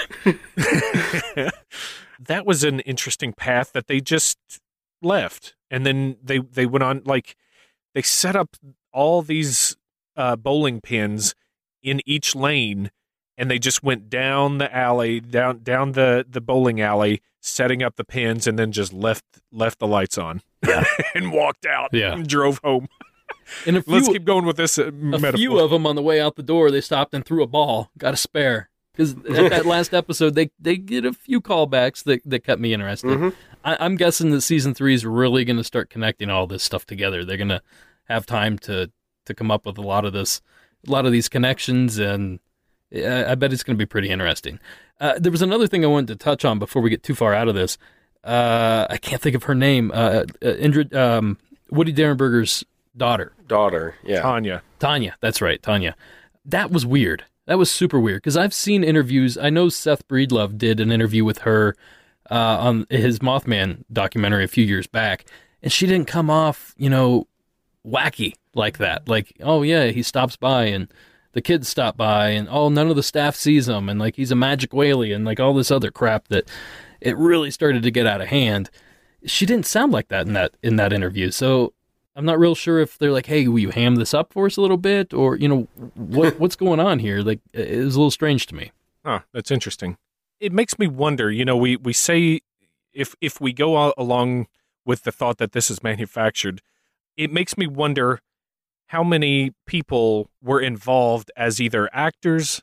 That was an interesting path that they just left, and then they they went on like they set up all these uh, bowling pins in each lane, and they just went down the alley, down down the the bowling alley, setting up the pins, and then just left left the lights on, Yeah. and walked out, Yeah. and drove home. And a few, Let's keep going with this uh, a metaphor. few of them on the way out the door, they stopped and threw a ball. Got a spare. Because at that last episode, they they get a few callbacks that, that kept me interested. Mhm. I, I'm guessing that season three is really going to start connecting all this stuff together. They're going to have time to to come up with a lot of this, a lot of these connections, and I, I bet it's going to be pretty interesting. Uh, there was another thing I wanted to touch on before we get too far out of this. Uh, I can't think of her name. Uh, uh, Indrid, um, Woody Derenberger's daughter. Daughter, yeah. Tanya. Tanya, that's right, Tanya. That was weird. That was super weird because I've seen interviews. I know Seth Breedlove did an interview with her uh, on his Mothman documentary a few years back, and she didn't come off, you know, wacky like that. Like, oh yeah, he stops by and the kids stop by and oh, none of the staff sees him and like he's a magic whaley and like all this other crap that it really started to get out of hand. She didn't sound like that in that in that interview. So I'm not real sure if they're like, hey, will you ham this up for us a little bit? Or, you know, what what's going on here? Like, it was a little strange to me. Huh, that's interesting. It makes me wonder, you know, we, we say if if we go along with the thought that this is manufactured, it makes me wonder how many people were involved as either actors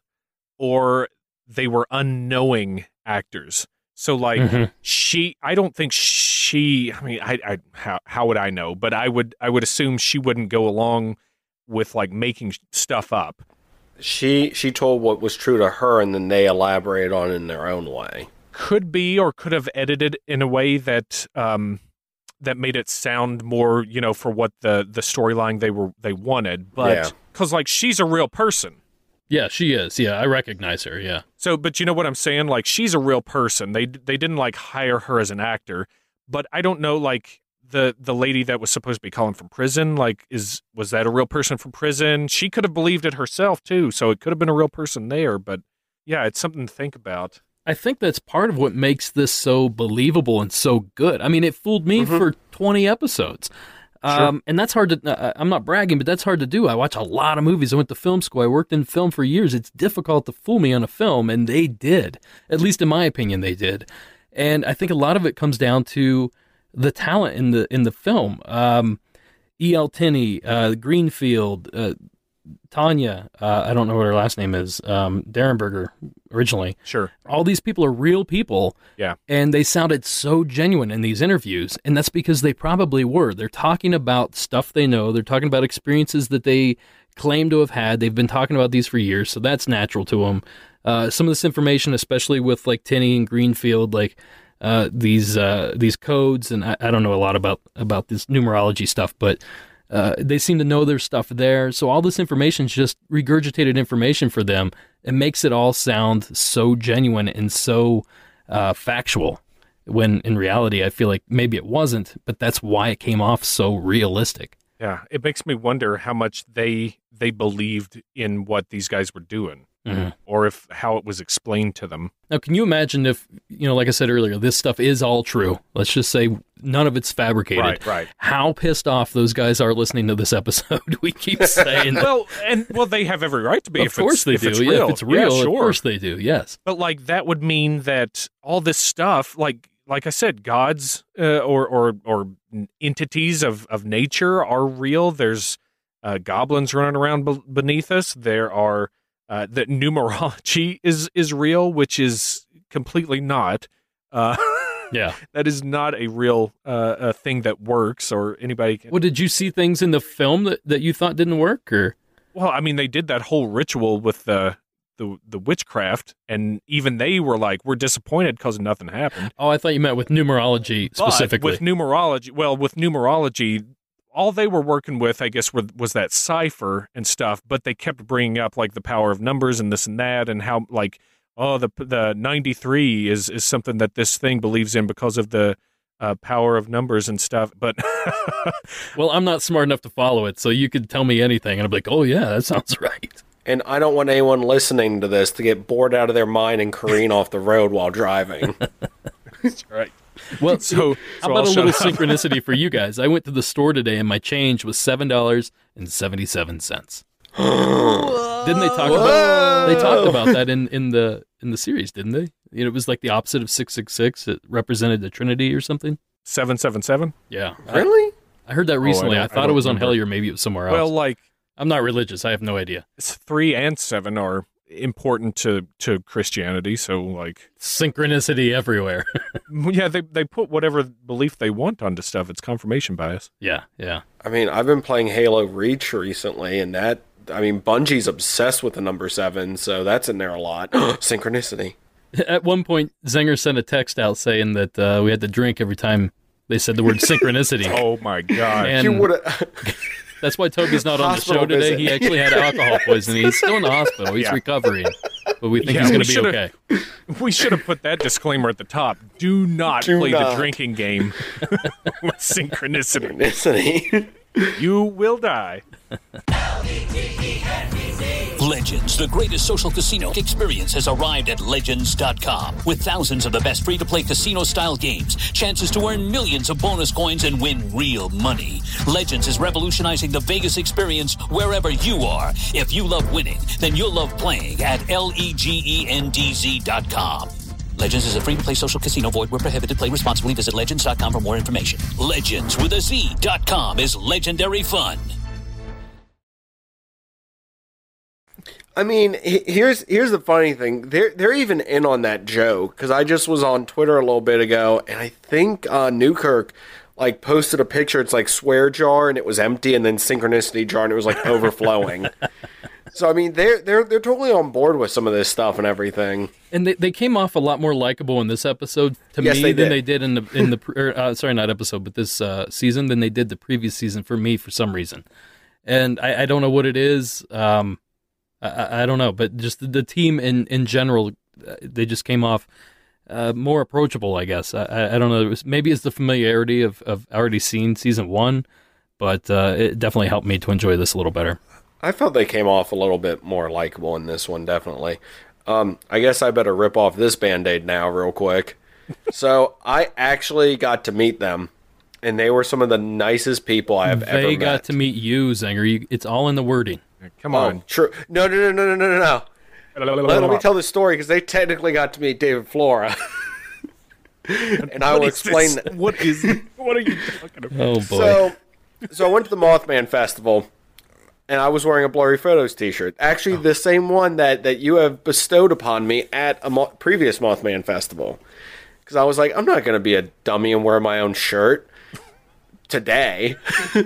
or they were unknowing actors. So, like, mm-hmm. she, I don't think she, I mean, I, I, how, how would I know? But I would, I would assume she wouldn't go along with, like, making stuff up. She, she told what was true to her, and then they elaborated on it in their own way. Could be, or could have edited in a way that, um, that made it sound more, you know, for what the, the storyline they were, they wanted. But, because, yeah. like, she's a real person. Yeah, she is. Yeah, I recognize her, yeah. So, but you know what I'm saying? Like, she's a real person. They they didn't, like, hire her as an actor. But I don't know, like, the the lady that was supposed to be calling from prison, like, is was that a real person from prison? She could have believed it herself, too. So it could have been a real person there. But, yeah, it's something to think about. I think that's part of what makes this so believable and so good. I mean, it fooled me mm-hmm. for twenty episodes. Sure. Um, and that's hard to, uh, I'm not bragging, but that's hard to do. I watch a lot of movies. I went to film school. I worked in film for years. It's difficult to fool me on a film, and they did. At least in my opinion, they did. And I think a lot of it comes down to the talent in the in the film. Um, E L. Tinney, uh, Greenfield, uh, Tanya, uh, I don't know what her last name is, um, Derenberger originally. Sure. All these people are real people. Yeah. And they sounded so genuine in these interviews. And that's because they probably were. They're talking about stuff they know. They're talking about experiences that they claim to have had. They've been talking about these for years. So that's natural to them. Uh, some of this information, especially with like Tinney and Greenfield, like uh, these uh, these codes. And I, I don't know a lot about, about this numerology stuff, but Uh, they seem to know their stuff there. So all this information is just regurgitated information for them. It makes it all sound so genuine and so uh, factual, when in reality, I feel like maybe it wasn't, but that's why it came off so realistic. Yeah, it makes me wonder how much they they believed in what these guys were doing, mm-hmm. or if how it was explained to them. Now, can you imagine if, you know, like I said earlier, this stuff is all true? Let's just say none of it's fabricated. Right, right. How pissed off those guys are listening to this episode. We keep saying that. Well, and well, they have every right to be. Of if course it's, they if do. It's yeah, real. if it's real, yeah, sure. Of course they do. Yes. But like that would mean that all this stuff, like like I said, gods uh, or or or entities of of nature are real. There's uh, goblins running around b- beneath us. There are uh, that numerology is is real, which is completely not. Uh, yeah, that is not a real uh, a thing that works, or anybody can. Well, did you see things in the film that, that you thought didn't work, or? Well, I mean, they did that whole ritual with the the the witchcraft, and even they were like, "We're disappointed because nothing happened." Oh, I thought you meant with numerology specifically. But with numerology, well, with numerology, all they were working with, I guess, were, was that cipher and stuff. But they kept bringing up like the power of numbers and this and that, and how like, oh, the the ninety-three is is something that this thing believes in because of the uh, power of numbers and stuff. But well, I'm not smart enough to follow it, so you could tell me anything, and I'm like, oh yeah, that sounds right. And I don't want anyone listening to this to get bored out of their mind and careen off the road while driving. That's right. Well, so, how so about I'll a little up. synchronicity for you guys? I went to the store today, and my change was seven dollars and seventy-seven cents. Didn't they talk Whoa. about they talked about that in, in the in the series, didn't they? You know, it was like the opposite of six six six. It represented the Trinity or something. seven seven seven? Yeah. Really? I, I heard that recently. Oh, I, I thought I it was remember. on Hellier, maybe it was somewhere else. Well, like, I'm not religious. I have no idea. It's three and seven are important to, to Christianity, so like synchronicity everywhere. Yeah, they they put whatever belief they want onto stuff. It's confirmation bias. Yeah, yeah. I mean, I've been playing Halo Reach recently, and that, I mean, Bungie's obsessed with the number seven, so that's in there a lot. Synchronicity. At one point, Zenger sent a text out saying that uh, we had to drink every time they said the word synchronicity. Oh my god! And you would have. That's why Toby's not on the Hospital show today. visit. He actually had alcohol poisoning. He's still in the hospital. He's Yeah. recovering, but we think Yeah, he's going we to be should've- okay. We should have put that disclaimer at the top. Do not Do play not. the drinking game with synchronicity. Synchronicity. You will die. Legends, the greatest social casino experience, has arrived at Legends dot com. With thousands of the best free-to-play casino-style games, chances to earn millions of bonus coins and win real money. Legends is revolutionizing the Vegas experience wherever you are. If you love winning, then you'll love playing at L-E-G-E-N-D-Z dot com. Legends is a free-to-play social casino. Void where prohibited. Play responsibly. Visit Legends dot com for more information. Legends with a Z dot com is legendary fun. I mean, he- here's here's the funny thing. They're they're even in on that joke because I just was on Twitter a little bit ago, and I think uh, Newkirk like posted a picture. It's like swear jar, and it was empty, and then synchronicity jar, and it was like overflowing. So I mean, they're they're they're totally on board with some of this stuff and everything. And they, they came off a lot more likable in this episode to Yes, me they than did. they did in the in the pre- er, uh, sorry not episode but this uh, season than they did the previous season for me for some reason, and I, I don't know what it is. Um, I, I don't know, but just the, the team in in general, uh, they just came off uh, more approachable. I guess I, I, I don't know. It was, maybe it's the familiarity of of already seen season one, but uh, it definitely helped me to enjoy this a little better. I felt they came off a little bit more likable in this one, definitely. Um, I guess I better rip off this Band-Aid now real quick. So I actually got to meet them, and they were some of the nicest people I have They ever met. got to meet you, Zanger. You, it's all in the wording. Come Oh, on. true. No, no, no, no, no, no, no. Let, let me tell the story because they technically got to meet David Flora. And I What will is explain this? that. What is? What are you talking about? Oh boy. So, so I went to the Mothman Festival, and I was wearing a Blurry Photos T-shirt. Actually, the same one that, that you have bestowed upon me at a mo- previous Mothman Festival. Because I was like, I'm not going to be a dummy and wear my own shirt today.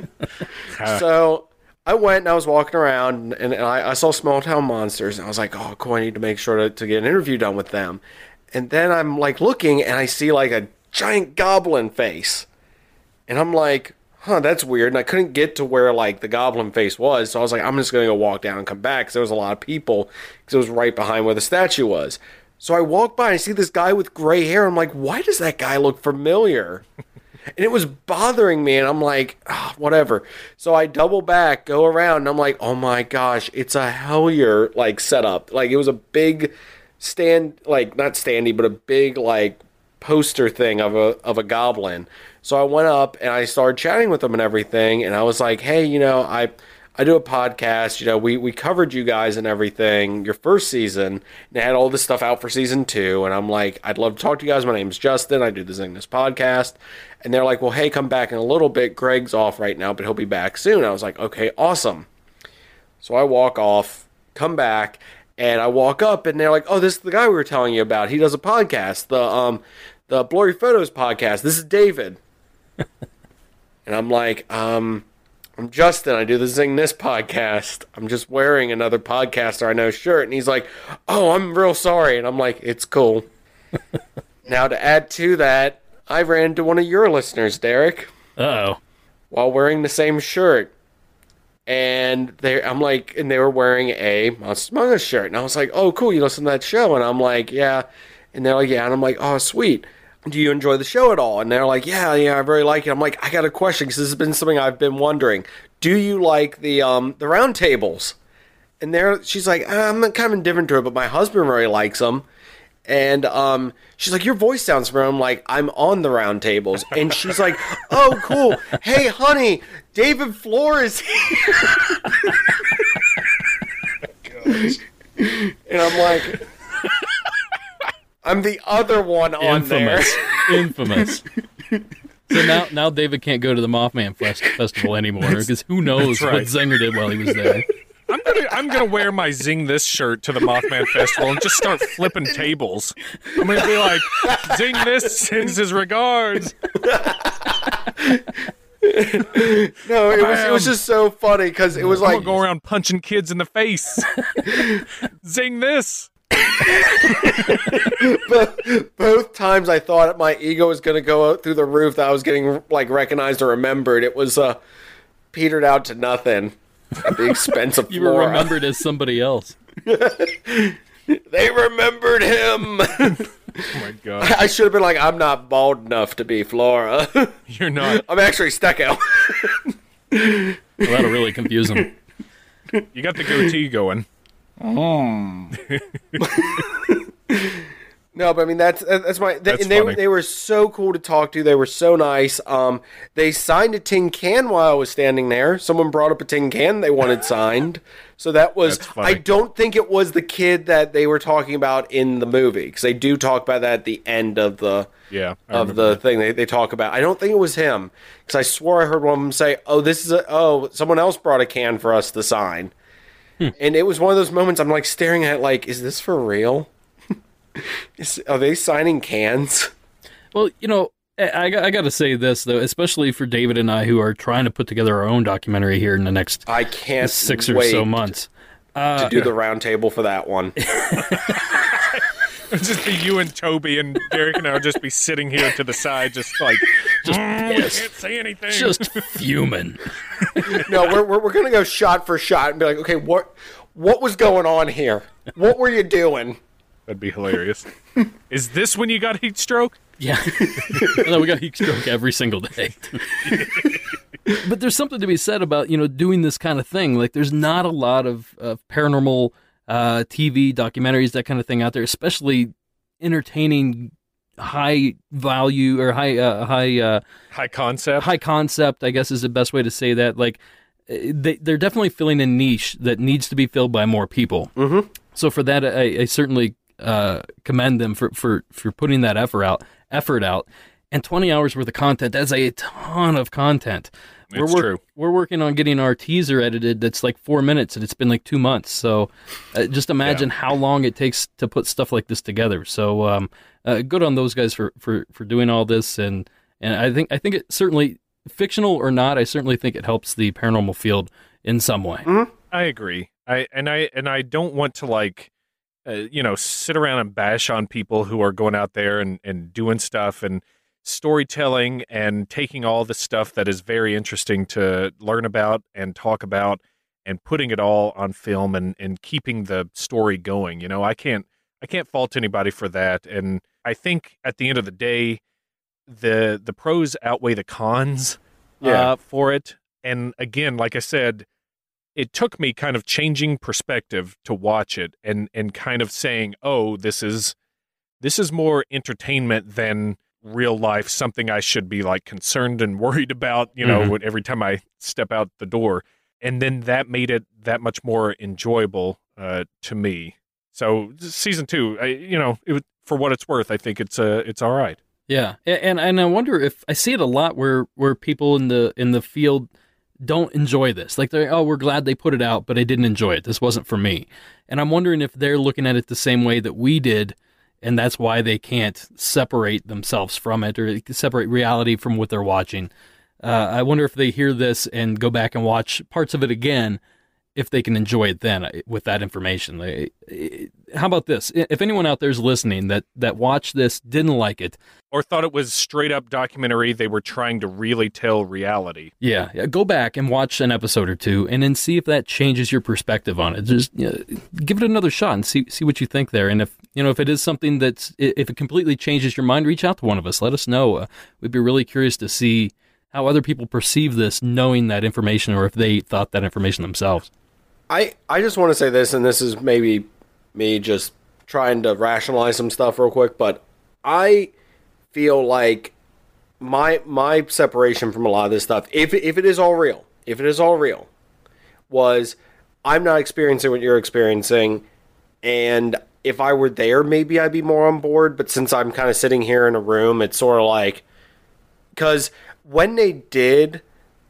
So I went and I was walking around, and, and I, I saw Small Town Monsters, and I was like, oh, cool, I need to make sure to, to get an interview done with them. And then I'm like looking, and I see like a giant goblin face. And I'm like, huh, that's weird. And I couldn't get to where like the goblin face was. So I was like, I'm just going to go walk down and come back because there was a lot of people because it was right behind where the statue was. So I walk by and I see this guy with gray hair. I'm like, why does that guy look familiar? And it was bothering me. And I'm like, oh, whatever. So I double back, go around, and I'm like, oh my gosh, it's a Hellier like setup. Like it was a big stand, like not standy, but a big like poster thing of a of a goblin. So I went up and I started chatting with them and everything, and I was like, hey, you know, I I do a podcast, you know, we, we covered you guys and everything, your first season, and I had all this stuff out for season two, and I'm like, I'd love to talk to you guys, my name's Justin, I do the Zing This podcast, and they're like, well, hey, come back in a little bit, Greg's off right now, but he'll be back soon. I was like, okay, awesome. So I walk off, come back, and I walk up, and they're like, oh, this is the guy we were telling you about, he does a podcast, the, um, the Blurry Photos podcast, this is David. And I'm like, um, I'm Justin. I do the Zing This podcast. I'm just wearing another podcaster I know shirt. And he's like, oh, I'm real sorry. And I'm like, it's cool. Now to add to that, I ran into one of your listeners, Derek, Uh-oh. while wearing the same shirt. And they, I'm like, and they were wearing a Monsters Among Us shirt. And I was like, oh, cool. You listen to that show? And I'm like, yeah. And they're like, yeah. And I'm like, oh, sweet. Do you enjoy the show at all? And they're like, yeah, yeah, I really like it. I'm like, I got a question because this has been something I've been wondering. Do you like the um the round tables? And they're, she's like, I'm kind of indifferent to it, but my husband really likes them. And um, she's like, your voice sounds familiar. I'm like, I'm on the round tables. And she's like, oh, cool. Hey, honey, David Floor is here. And I'm like, I'm the other one on Infamous. there. Infamous. So now, now David can't go to the Mothman Fest- Festival anymore because who knows right. what Zenger did while he was there. I'm gonna I'm gonna wear my Zing This shirt to the Mothman Festival and just start flipping tables. I'm gonna be like, Zing This sends his regards. No, it was it was just so funny because it was I'm like gonna go around punching kids in the face. Zing This. both times I thought my ego was going to go out through the roof that I was getting like recognized or remembered. It was uh petered out to nothing at the expense of You Flora. were remembered as somebody else. They remembered him. Oh my god. I should have been like, I'm not bald enough to be Flora. You're not. I'm actually Stecco. Well, that'll really confuse them. You got the goatee going. No, but I mean that's that's my. They, That's and they funny. they were so cool to talk to. They were so nice. Um, they signed a tin can while I was standing there. Someone brought up a tin can they wanted signed. So that was. That's funny. I don't think it was the kid that they were talking about in the movie, because they do talk about that at the end of the Yeah. I of remember the that. thing they they talk about. I don't think it was him, because I swore I heard one of them say, "Oh, this is a oh someone else brought a can for us to sign," Hmm. and it was one of those moments I'm like staring at like, is this for real? Is, are they signing cans? Well, you know, I, I, I got to say this, though, especially for David and I, who are trying to put together our own documentary here in the next I can't six or wait so months. to do the round table for that one. It'd just be you and Toby, and Derek and I would just be sitting here to the side, just like, Just "Mm, pissed. can't say anything. Just fuming. No, we're we're, we're gonna go shot for shot and be like, okay, what what was going on here? What were you doing? That'd be hilarious. Is this when you got heat stroke? Yeah. No, we got heat stroke every single day. But there's something to be said about, you know, doing this kind of thing. Like, there's not a lot of, of paranormal uh, T V documentaries, that kind of thing out there, especially entertaining, high value or high uh, high uh, High concept. high concept, I guess is the best way to say that. Like, they, they're definitely filling a niche that needs to be filled by more people. Mm-hmm. So for that, I, I certainly uh, commend them for, for, for putting that effort out. Effort out, and twenty hours worth of content. That's a ton of content. It's we're work- true. We're working on getting our teaser edited. That's like four minutes, and it's been like two months. So, uh, just imagine how long it takes to put stuff like this together. So, um, uh, good on those guys for, for, for doing all this, and and I think I think it certainly, fictional or not, I certainly think it helps the paranormal field in some way. Mm-hmm. I agree. I and I and I don't want to like, uh, you know, sit around and bash on people who are going out there and, and doing stuff and storytelling and taking all the stuff that is very interesting to learn about and talk about and putting it all on film and, and keeping the story going. You know, I can't I can't fault anybody for that. And I think at the end of the day, the the pros outweigh the cons Yeah. uh, for it. And again, like I said, it took me kind of changing perspective to watch it and, and kind of saying, oh, this is this is more entertainment than real life, something I should be like concerned and worried about, you know, Mhm. every time I step out the door. And then that made it that much more enjoyable uh, to me. So season two, I, you know, it, for what it's worth, I think it's uh, it's all right. Yeah, A- and and I wonder if I see it a lot where where people in the in the field don't enjoy this. Like, they're, oh, we're glad they put it out, but I didn't enjoy it. This wasn't for me. And I'm wondering if they're looking at it the same way that we did, and that's why they can't separate themselves from it or separate reality from what they're watching. Uh, I wonder if they hear this and go back and watch parts of it again, if they can enjoy it then uh, with that information. Like, how about this? If anyone out there is listening that, that watched this, didn't like it, Or thought it was straight up documentary, they were trying to really tell reality. yeah, yeah, go back and watch an episode or two, and then see if that changes your perspective on it. Just you know, give it another shot and see see what you think there. And if you know if it is something that's if it completely changes your mind, reach out to one of us. Let us know. Uh, we'd be really curious to see how other people perceive this, knowing that information, or if they thought that information themselves. I, I just want to say this, and this is maybe me just trying to rationalize some stuff real quick, but I feel like my my separation from a lot of this stuff, if if it is all real, if it is all real, was I'm not experiencing what you're experiencing, and if I were there, maybe I'd be more on board. But since I'm kind of sitting here in a room, it's sort of like, because when they did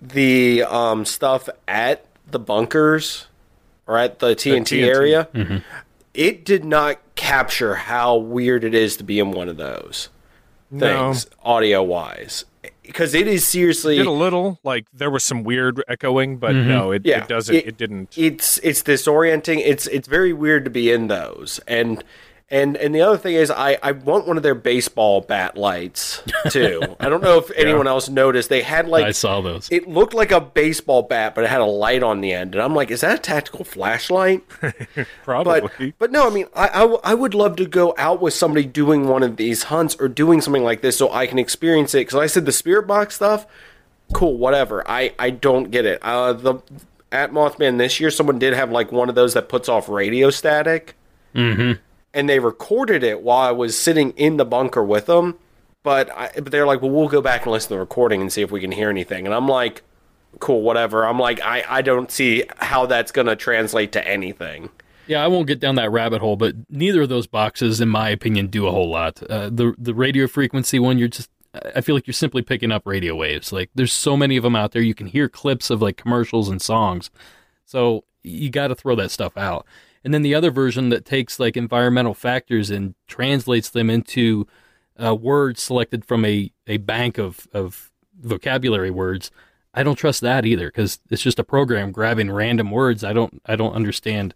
the um, stuff at the bunkers or at the T N T, T N T. area, Mm-hmm. it did not capture how weird it is to be in one of those No. things, audio wise, because it is seriously. Did a little, like there was some weird echoing, but Mhm. no, it, Yeah, it doesn't. it- It, didn't. It's it's disorienting. It's it's very weird to be in those, and And and the other thing is, I, I want one of their baseball bat lights, too. I don't know if anyone yeah. else noticed. They had, like... I saw those. It looked like a baseball bat, but it had a light on the end. And I'm like, is that a tactical flashlight? Probably. But, but no, I mean, I, I, I would love to go out with somebody doing one of these hunts or doing something like this so I can experience it. Because I said the spirit box stuff, cool, whatever. I, I don't get it. Uh, the At Mothman this year, someone did have, like, one of those that puts off radio static. Mm-hmm. And they recorded it while I was sitting in the bunker with them. But, I, but they're like, well, we'll go back and listen to the recording and see if we can hear anything. And I'm like, cool, whatever. I'm like, I, I don't see how that's going to translate to anything. Yeah, I won't get down that rabbit hole, but neither of those boxes, in my opinion, do a whole lot. Uh, the the radio frequency one, you're just, I feel like you're simply picking up radio waves. Like, there's so many of them out there. You can hear clips of, like, commercials and songs. So you got to throw that stuff out. And then the other version that takes, like, environmental factors and translates them into uh, words selected from a, a bank of, of vocabulary words, I don't trust that either, because it's just a program grabbing random words. I don't I don't understand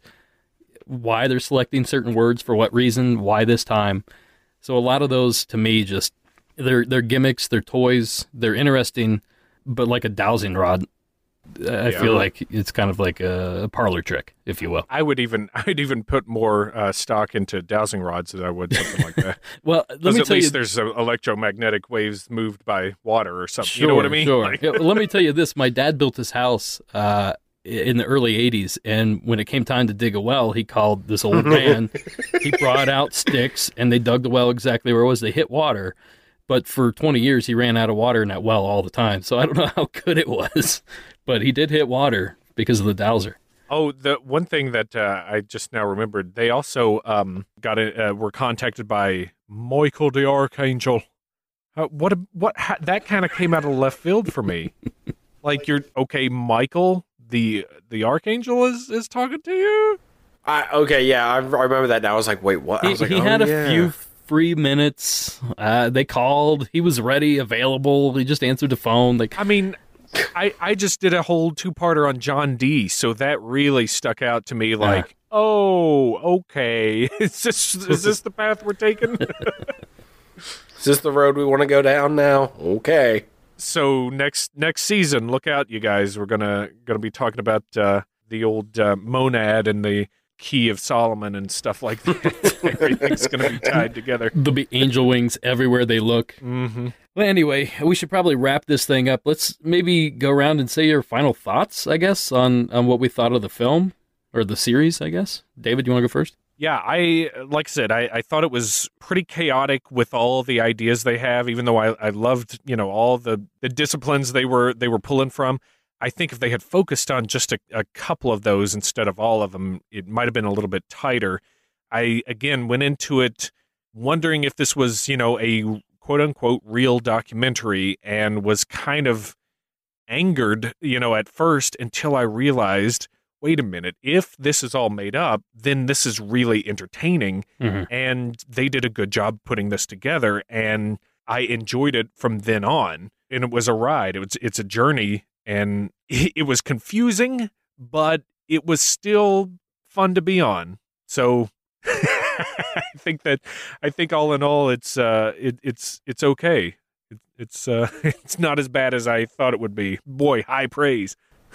why they're selecting certain words, for what reason, why this time. So a lot of those, to me, just, they're, they're gimmicks, they're toys, they're interesting, but like a dowsing rod, I yeah. feel like it's kind of like a parlor trick, if you will. I would even I'd even put more uh, stock into dowsing rods than I would something like that. Well, let me at tell least you, there's uh, electromagnetic waves moved by water or something. Sure, you know what I mean? Sure. Like... yeah, well, let me tell you this: my dad built his house uh, in the early eighties, and when it came time to dig a well, he called this old man. He brought out sticks, and they dug the well exactly where it was. They hit water. But for twenty years, he ran out of water in that well all the time. So I don't know how good it was, but he did hit water because of the dowser. Oh, the one thing that uh, I just now remembered, they also um, got a, uh, were contacted by Michael the Archangel. Uh, what a, what ha, that kind of came out of left field for me. Like, you're okay, Michael the the Archangel is is talking to you. I, okay, yeah, I, I remember that now. I was like, wait, what? I was he, like, he oh, had a yeah. few free minutes. Uh, they called. He was ready, available. He just answered the phone. Like, I mean, I, I just did a whole two-parter on John Dee, so that really stuck out to me. Like, uh, oh, okay, is this is this the path we're taking? Is this the road we want to go down now? Okay. So next next season, look out, you guys. We're gonna gonna be talking about uh, the old uh, monad and the Key of Solomon and stuff like that. Everything's going to be tied together. There'll be angel wings everywhere they look. Mm-hmm. Well, anyway, we should probably wrap this thing up. Let's maybe go around and say your final thoughts, I guess, on, on what we thought of the film, or the series, I guess. David, you want to go first? Yeah, I like I said, I, I thought it was pretty chaotic with all the ideas they have, even though I, I loved, you know, all the, the disciplines they were they were pulling from. I think if they had focused on just a, a couple of those instead of all of them, it might have been a little bit tighter. I, again, went into it wondering if this was, you know, a quote-unquote real documentary, and was kind of angered, you know, at first, until I realized, wait a minute, if this is all made up, then this is really entertaining, mm-hmm. and they did a good job putting this together, and I enjoyed it from then on. And it was a ride. It was, it's a journey. And it was confusing, but it was still fun to be on. So I think that I think all in all, it's uh, it, it's it's okay. It, it's uh, it's not as bad as I thought it would be. Boy, high praise.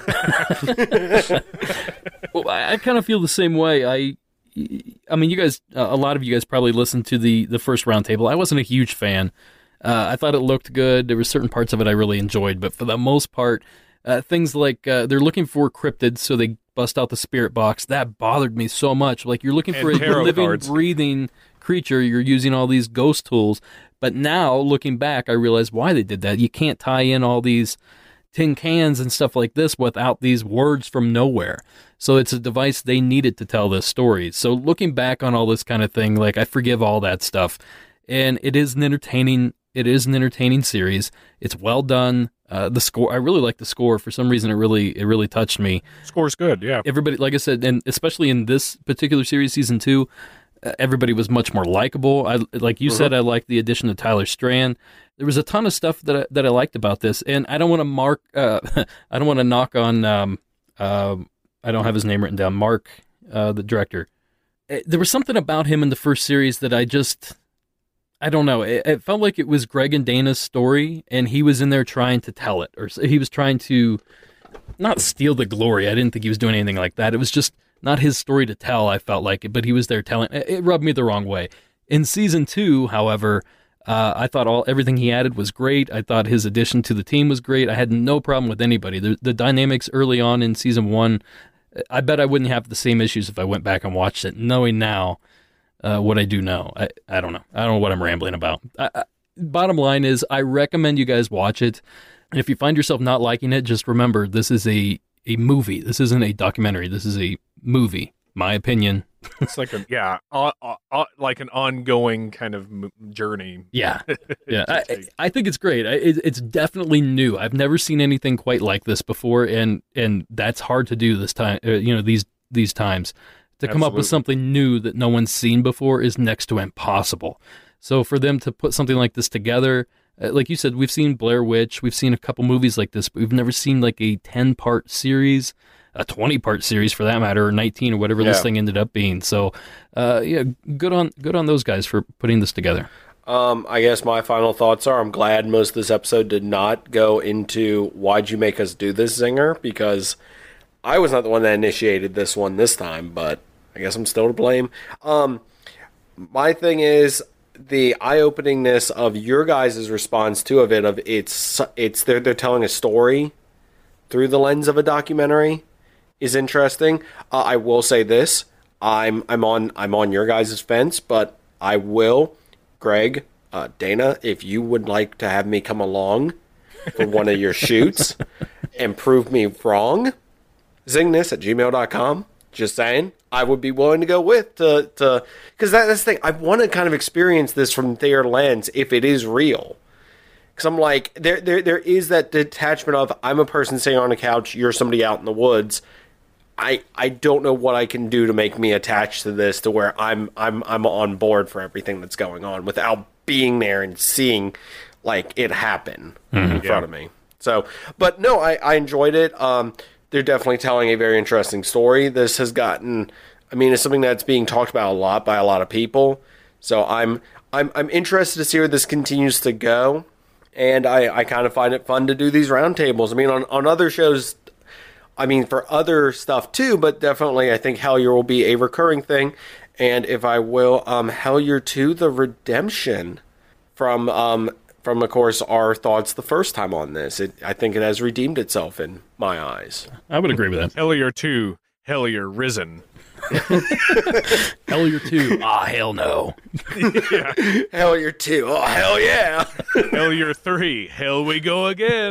Well, I, I kind of feel the same way. I I mean, you guys, uh, a lot of you guys probably listened to the the first roundtable. I wasn't a huge fan. Uh, I thought it looked good. There were certain parts of it I really enjoyed, but for the most part, uh, things like uh, they're looking for cryptids, so they bust out the spirit box. That bothered me so much. Like, you're looking for and a living, cards. breathing creature. You're using all these ghost tools. But now, looking back, I realize why they did that. You can't tie in all these tin cans and stuff like this without these words from nowhere. So it's a device they needed to tell this story. So looking back on all this kind of thing, like, I forgive all that stuff. And it is an entertaining It is an entertaining series. It's well done. Uh, the score, I really like the score. For some reason, it really, it really touched me. Score's good, yeah. Everybody, like I said, and especially in this particular series, season two, uh, everybody was much more likable. I, like you uh-huh. said, I liked the addition of Tyler Strand. There was a ton of stuff that I, that I liked about this, and I don't want to mark, uh, I don't want to knock on. Um, uh, I don't have his name written down. Mark, uh, the director. there was something about him in the first series that I just, I don't know. It, it felt like it was Greg and Dana's story, and he was in there trying to tell it, or he was trying to not steal the glory. I didn't think he was doing anything like that. It was just not his story to tell, I felt like it, but he was there telling. It, it rubbed me the wrong way. In season two, however, uh, I thought all everything he added was great. I thought his addition to the team was great. I had no problem with anybody. The, the dynamics early on in season one, I bet I wouldn't have the same issues if I went back and watched it, knowing now uh, what I do know. I, I don't know. I don't know what I'm rambling about. I, I, bottom line is, I recommend you guys watch it. And if you find yourself not liking it, just remember, this is a, a movie. This isn't a documentary. This is a movie. My opinion. It's like a, yeah, uh, uh, uh, like an ongoing kind of m- journey. Yeah. Yeah. I, I think it's great. I, it, it's definitely new. I've never seen anything quite like this before. And, and that's hard to do this time, uh, you know, these, these times. To come Absolutely. Up with something new that no one's seen before is next to impossible. So for them to put something like this together, uh, like you said, we've seen Blair Witch, we've seen a couple movies like this, but we've never seen like a ten-part series, a twenty-part series for that matter, or nineteen or whatever yeah. this thing ended up being. So, uh, yeah, good on good on those guys for putting this together. Um, I guess my final thoughts are I'm glad most of this episode did not go into why'd you make us do this, Zinger, because I was not the one that initiated this one this time, but I guess I'm still to blame. Um, my thing is the eye-openingness of your guys' response to of it, of it's it's they're they're telling a story through the lens of a documentary is interesting. Uh, I will say this: I'm I'm on I'm on your guys' fence, but I will, Greg, uh, Dana, if you would like to have me come along for one of your shoots and prove me wrong, zingness at gmail dot com. Just saying, I would be willing to go with to to because that, that's the thing. I want to kind of experience this from their lens if it is real. Because I'm like, there there there is that detachment of I'm a person sitting on a couch, you're somebody out in the woods. I I don't know what I can do to make me attached to this to where I'm I'm I'm on board for everything that's going on without being there and seeing like it happen mm-hmm. in front yeah. of me. So, but no, I I enjoyed it. Um. They're definitely telling a very interesting story. This has gotten, I mean, it's something that's being talked about a lot by a lot of people. So I'm I'm I'm interested to see where this continues to go. And I, I kind of find it fun to do these roundtables. I mean, on, on other shows, I mean, for other stuff too, but definitely I think Hellier will be a recurring thing. And if I will, um, Hellier two, The Redemption from, um, from, of course, our thoughts the first time on this. It, I think it has redeemed itself in my eyes. I would agree with that. Hellier two, Hellier Risen. Hellier two, ah, hell no. yeah. Hellier two, oh, hell yeah. Hellier three, hell we go again.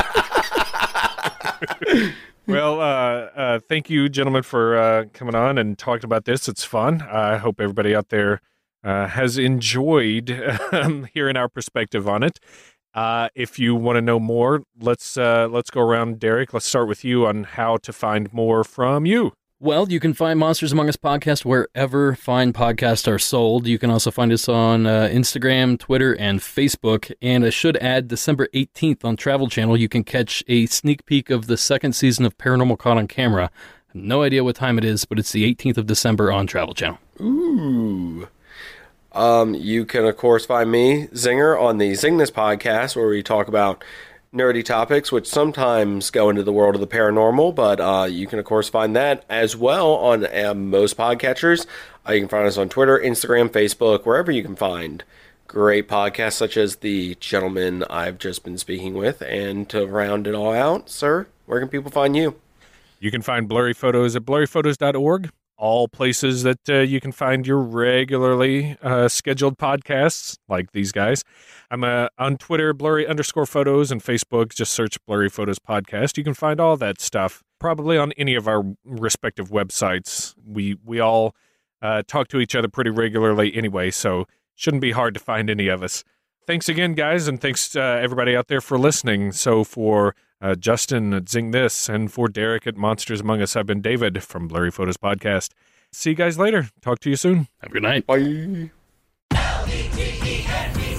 Well, uh, uh, thank you, gentlemen, for uh, coming on and talking about this. It's fun. I hope everybody out there Uh, has enjoyed um, hearing our perspective on it. Uh, if you want to know more, let's uh, let's go around. Derek, let's start with you on how to find more from you. Well, you can find Monsters Among Us podcast wherever fine podcasts are sold. You can also find us on uh, Instagram, Twitter, and Facebook. And I should add, December eighteenth on Travel Channel, you can catch a sneak peek of the second season of Paranormal Caught on Camera. No idea what time it is, but it's the eighteenth of December on Travel Channel. Ooh. Um, you can, of course, find me, Zinger, on the Zingness podcast, where we talk about nerdy topics, which sometimes go into the world of the paranormal, but uh, you can, of course, find that as well on uh, most podcatchers. Uh, you can find us on Twitter, Instagram, Facebook, wherever you can find great podcasts, such as the gentleman I've just been speaking with. And to round it all out, sir, where can people find you? You can find Blurry Photos at blurry photos dot org. All places that uh, you can find your regularly uh, scheduled podcasts, like these guys. I'm uh, on Twitter, blurry underscore photos, and Facebook, just search Blurry Photos Podcast. You can find all that stuff probably on any of our respective websites. We we all uh, talk to each other pretty regularly anyway, so shouldn't be hard to find any of us. Thanks again, guys, and thanks uh, everybody out there for listening. So for Uh, Justin at Zing This, and for Derek at Monsters Among Us, I've been David from Blurry Photos Podcast. See you guys later. Talk to you soon. Have a good night. Bye.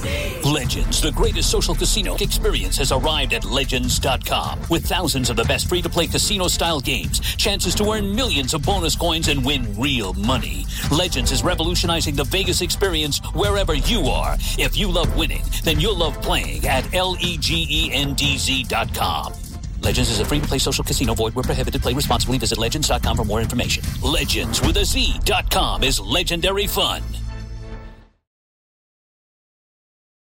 Legends, the greatest social casino experience, has arrived at Legends dot com. With thousands of the best free-to-play casino-style games, chances to earn millions of bonus coins and win real money. Legends is revolutionizing the Vegas experience wherever you are. If you love winning, then you'll love playing at L E G E N D Z dot com. Legends is a free-to-play social casino. Void where prohibited. Play responsibly. Visit Legends dot com for more information. Legends with a Z dot com is legendary fun.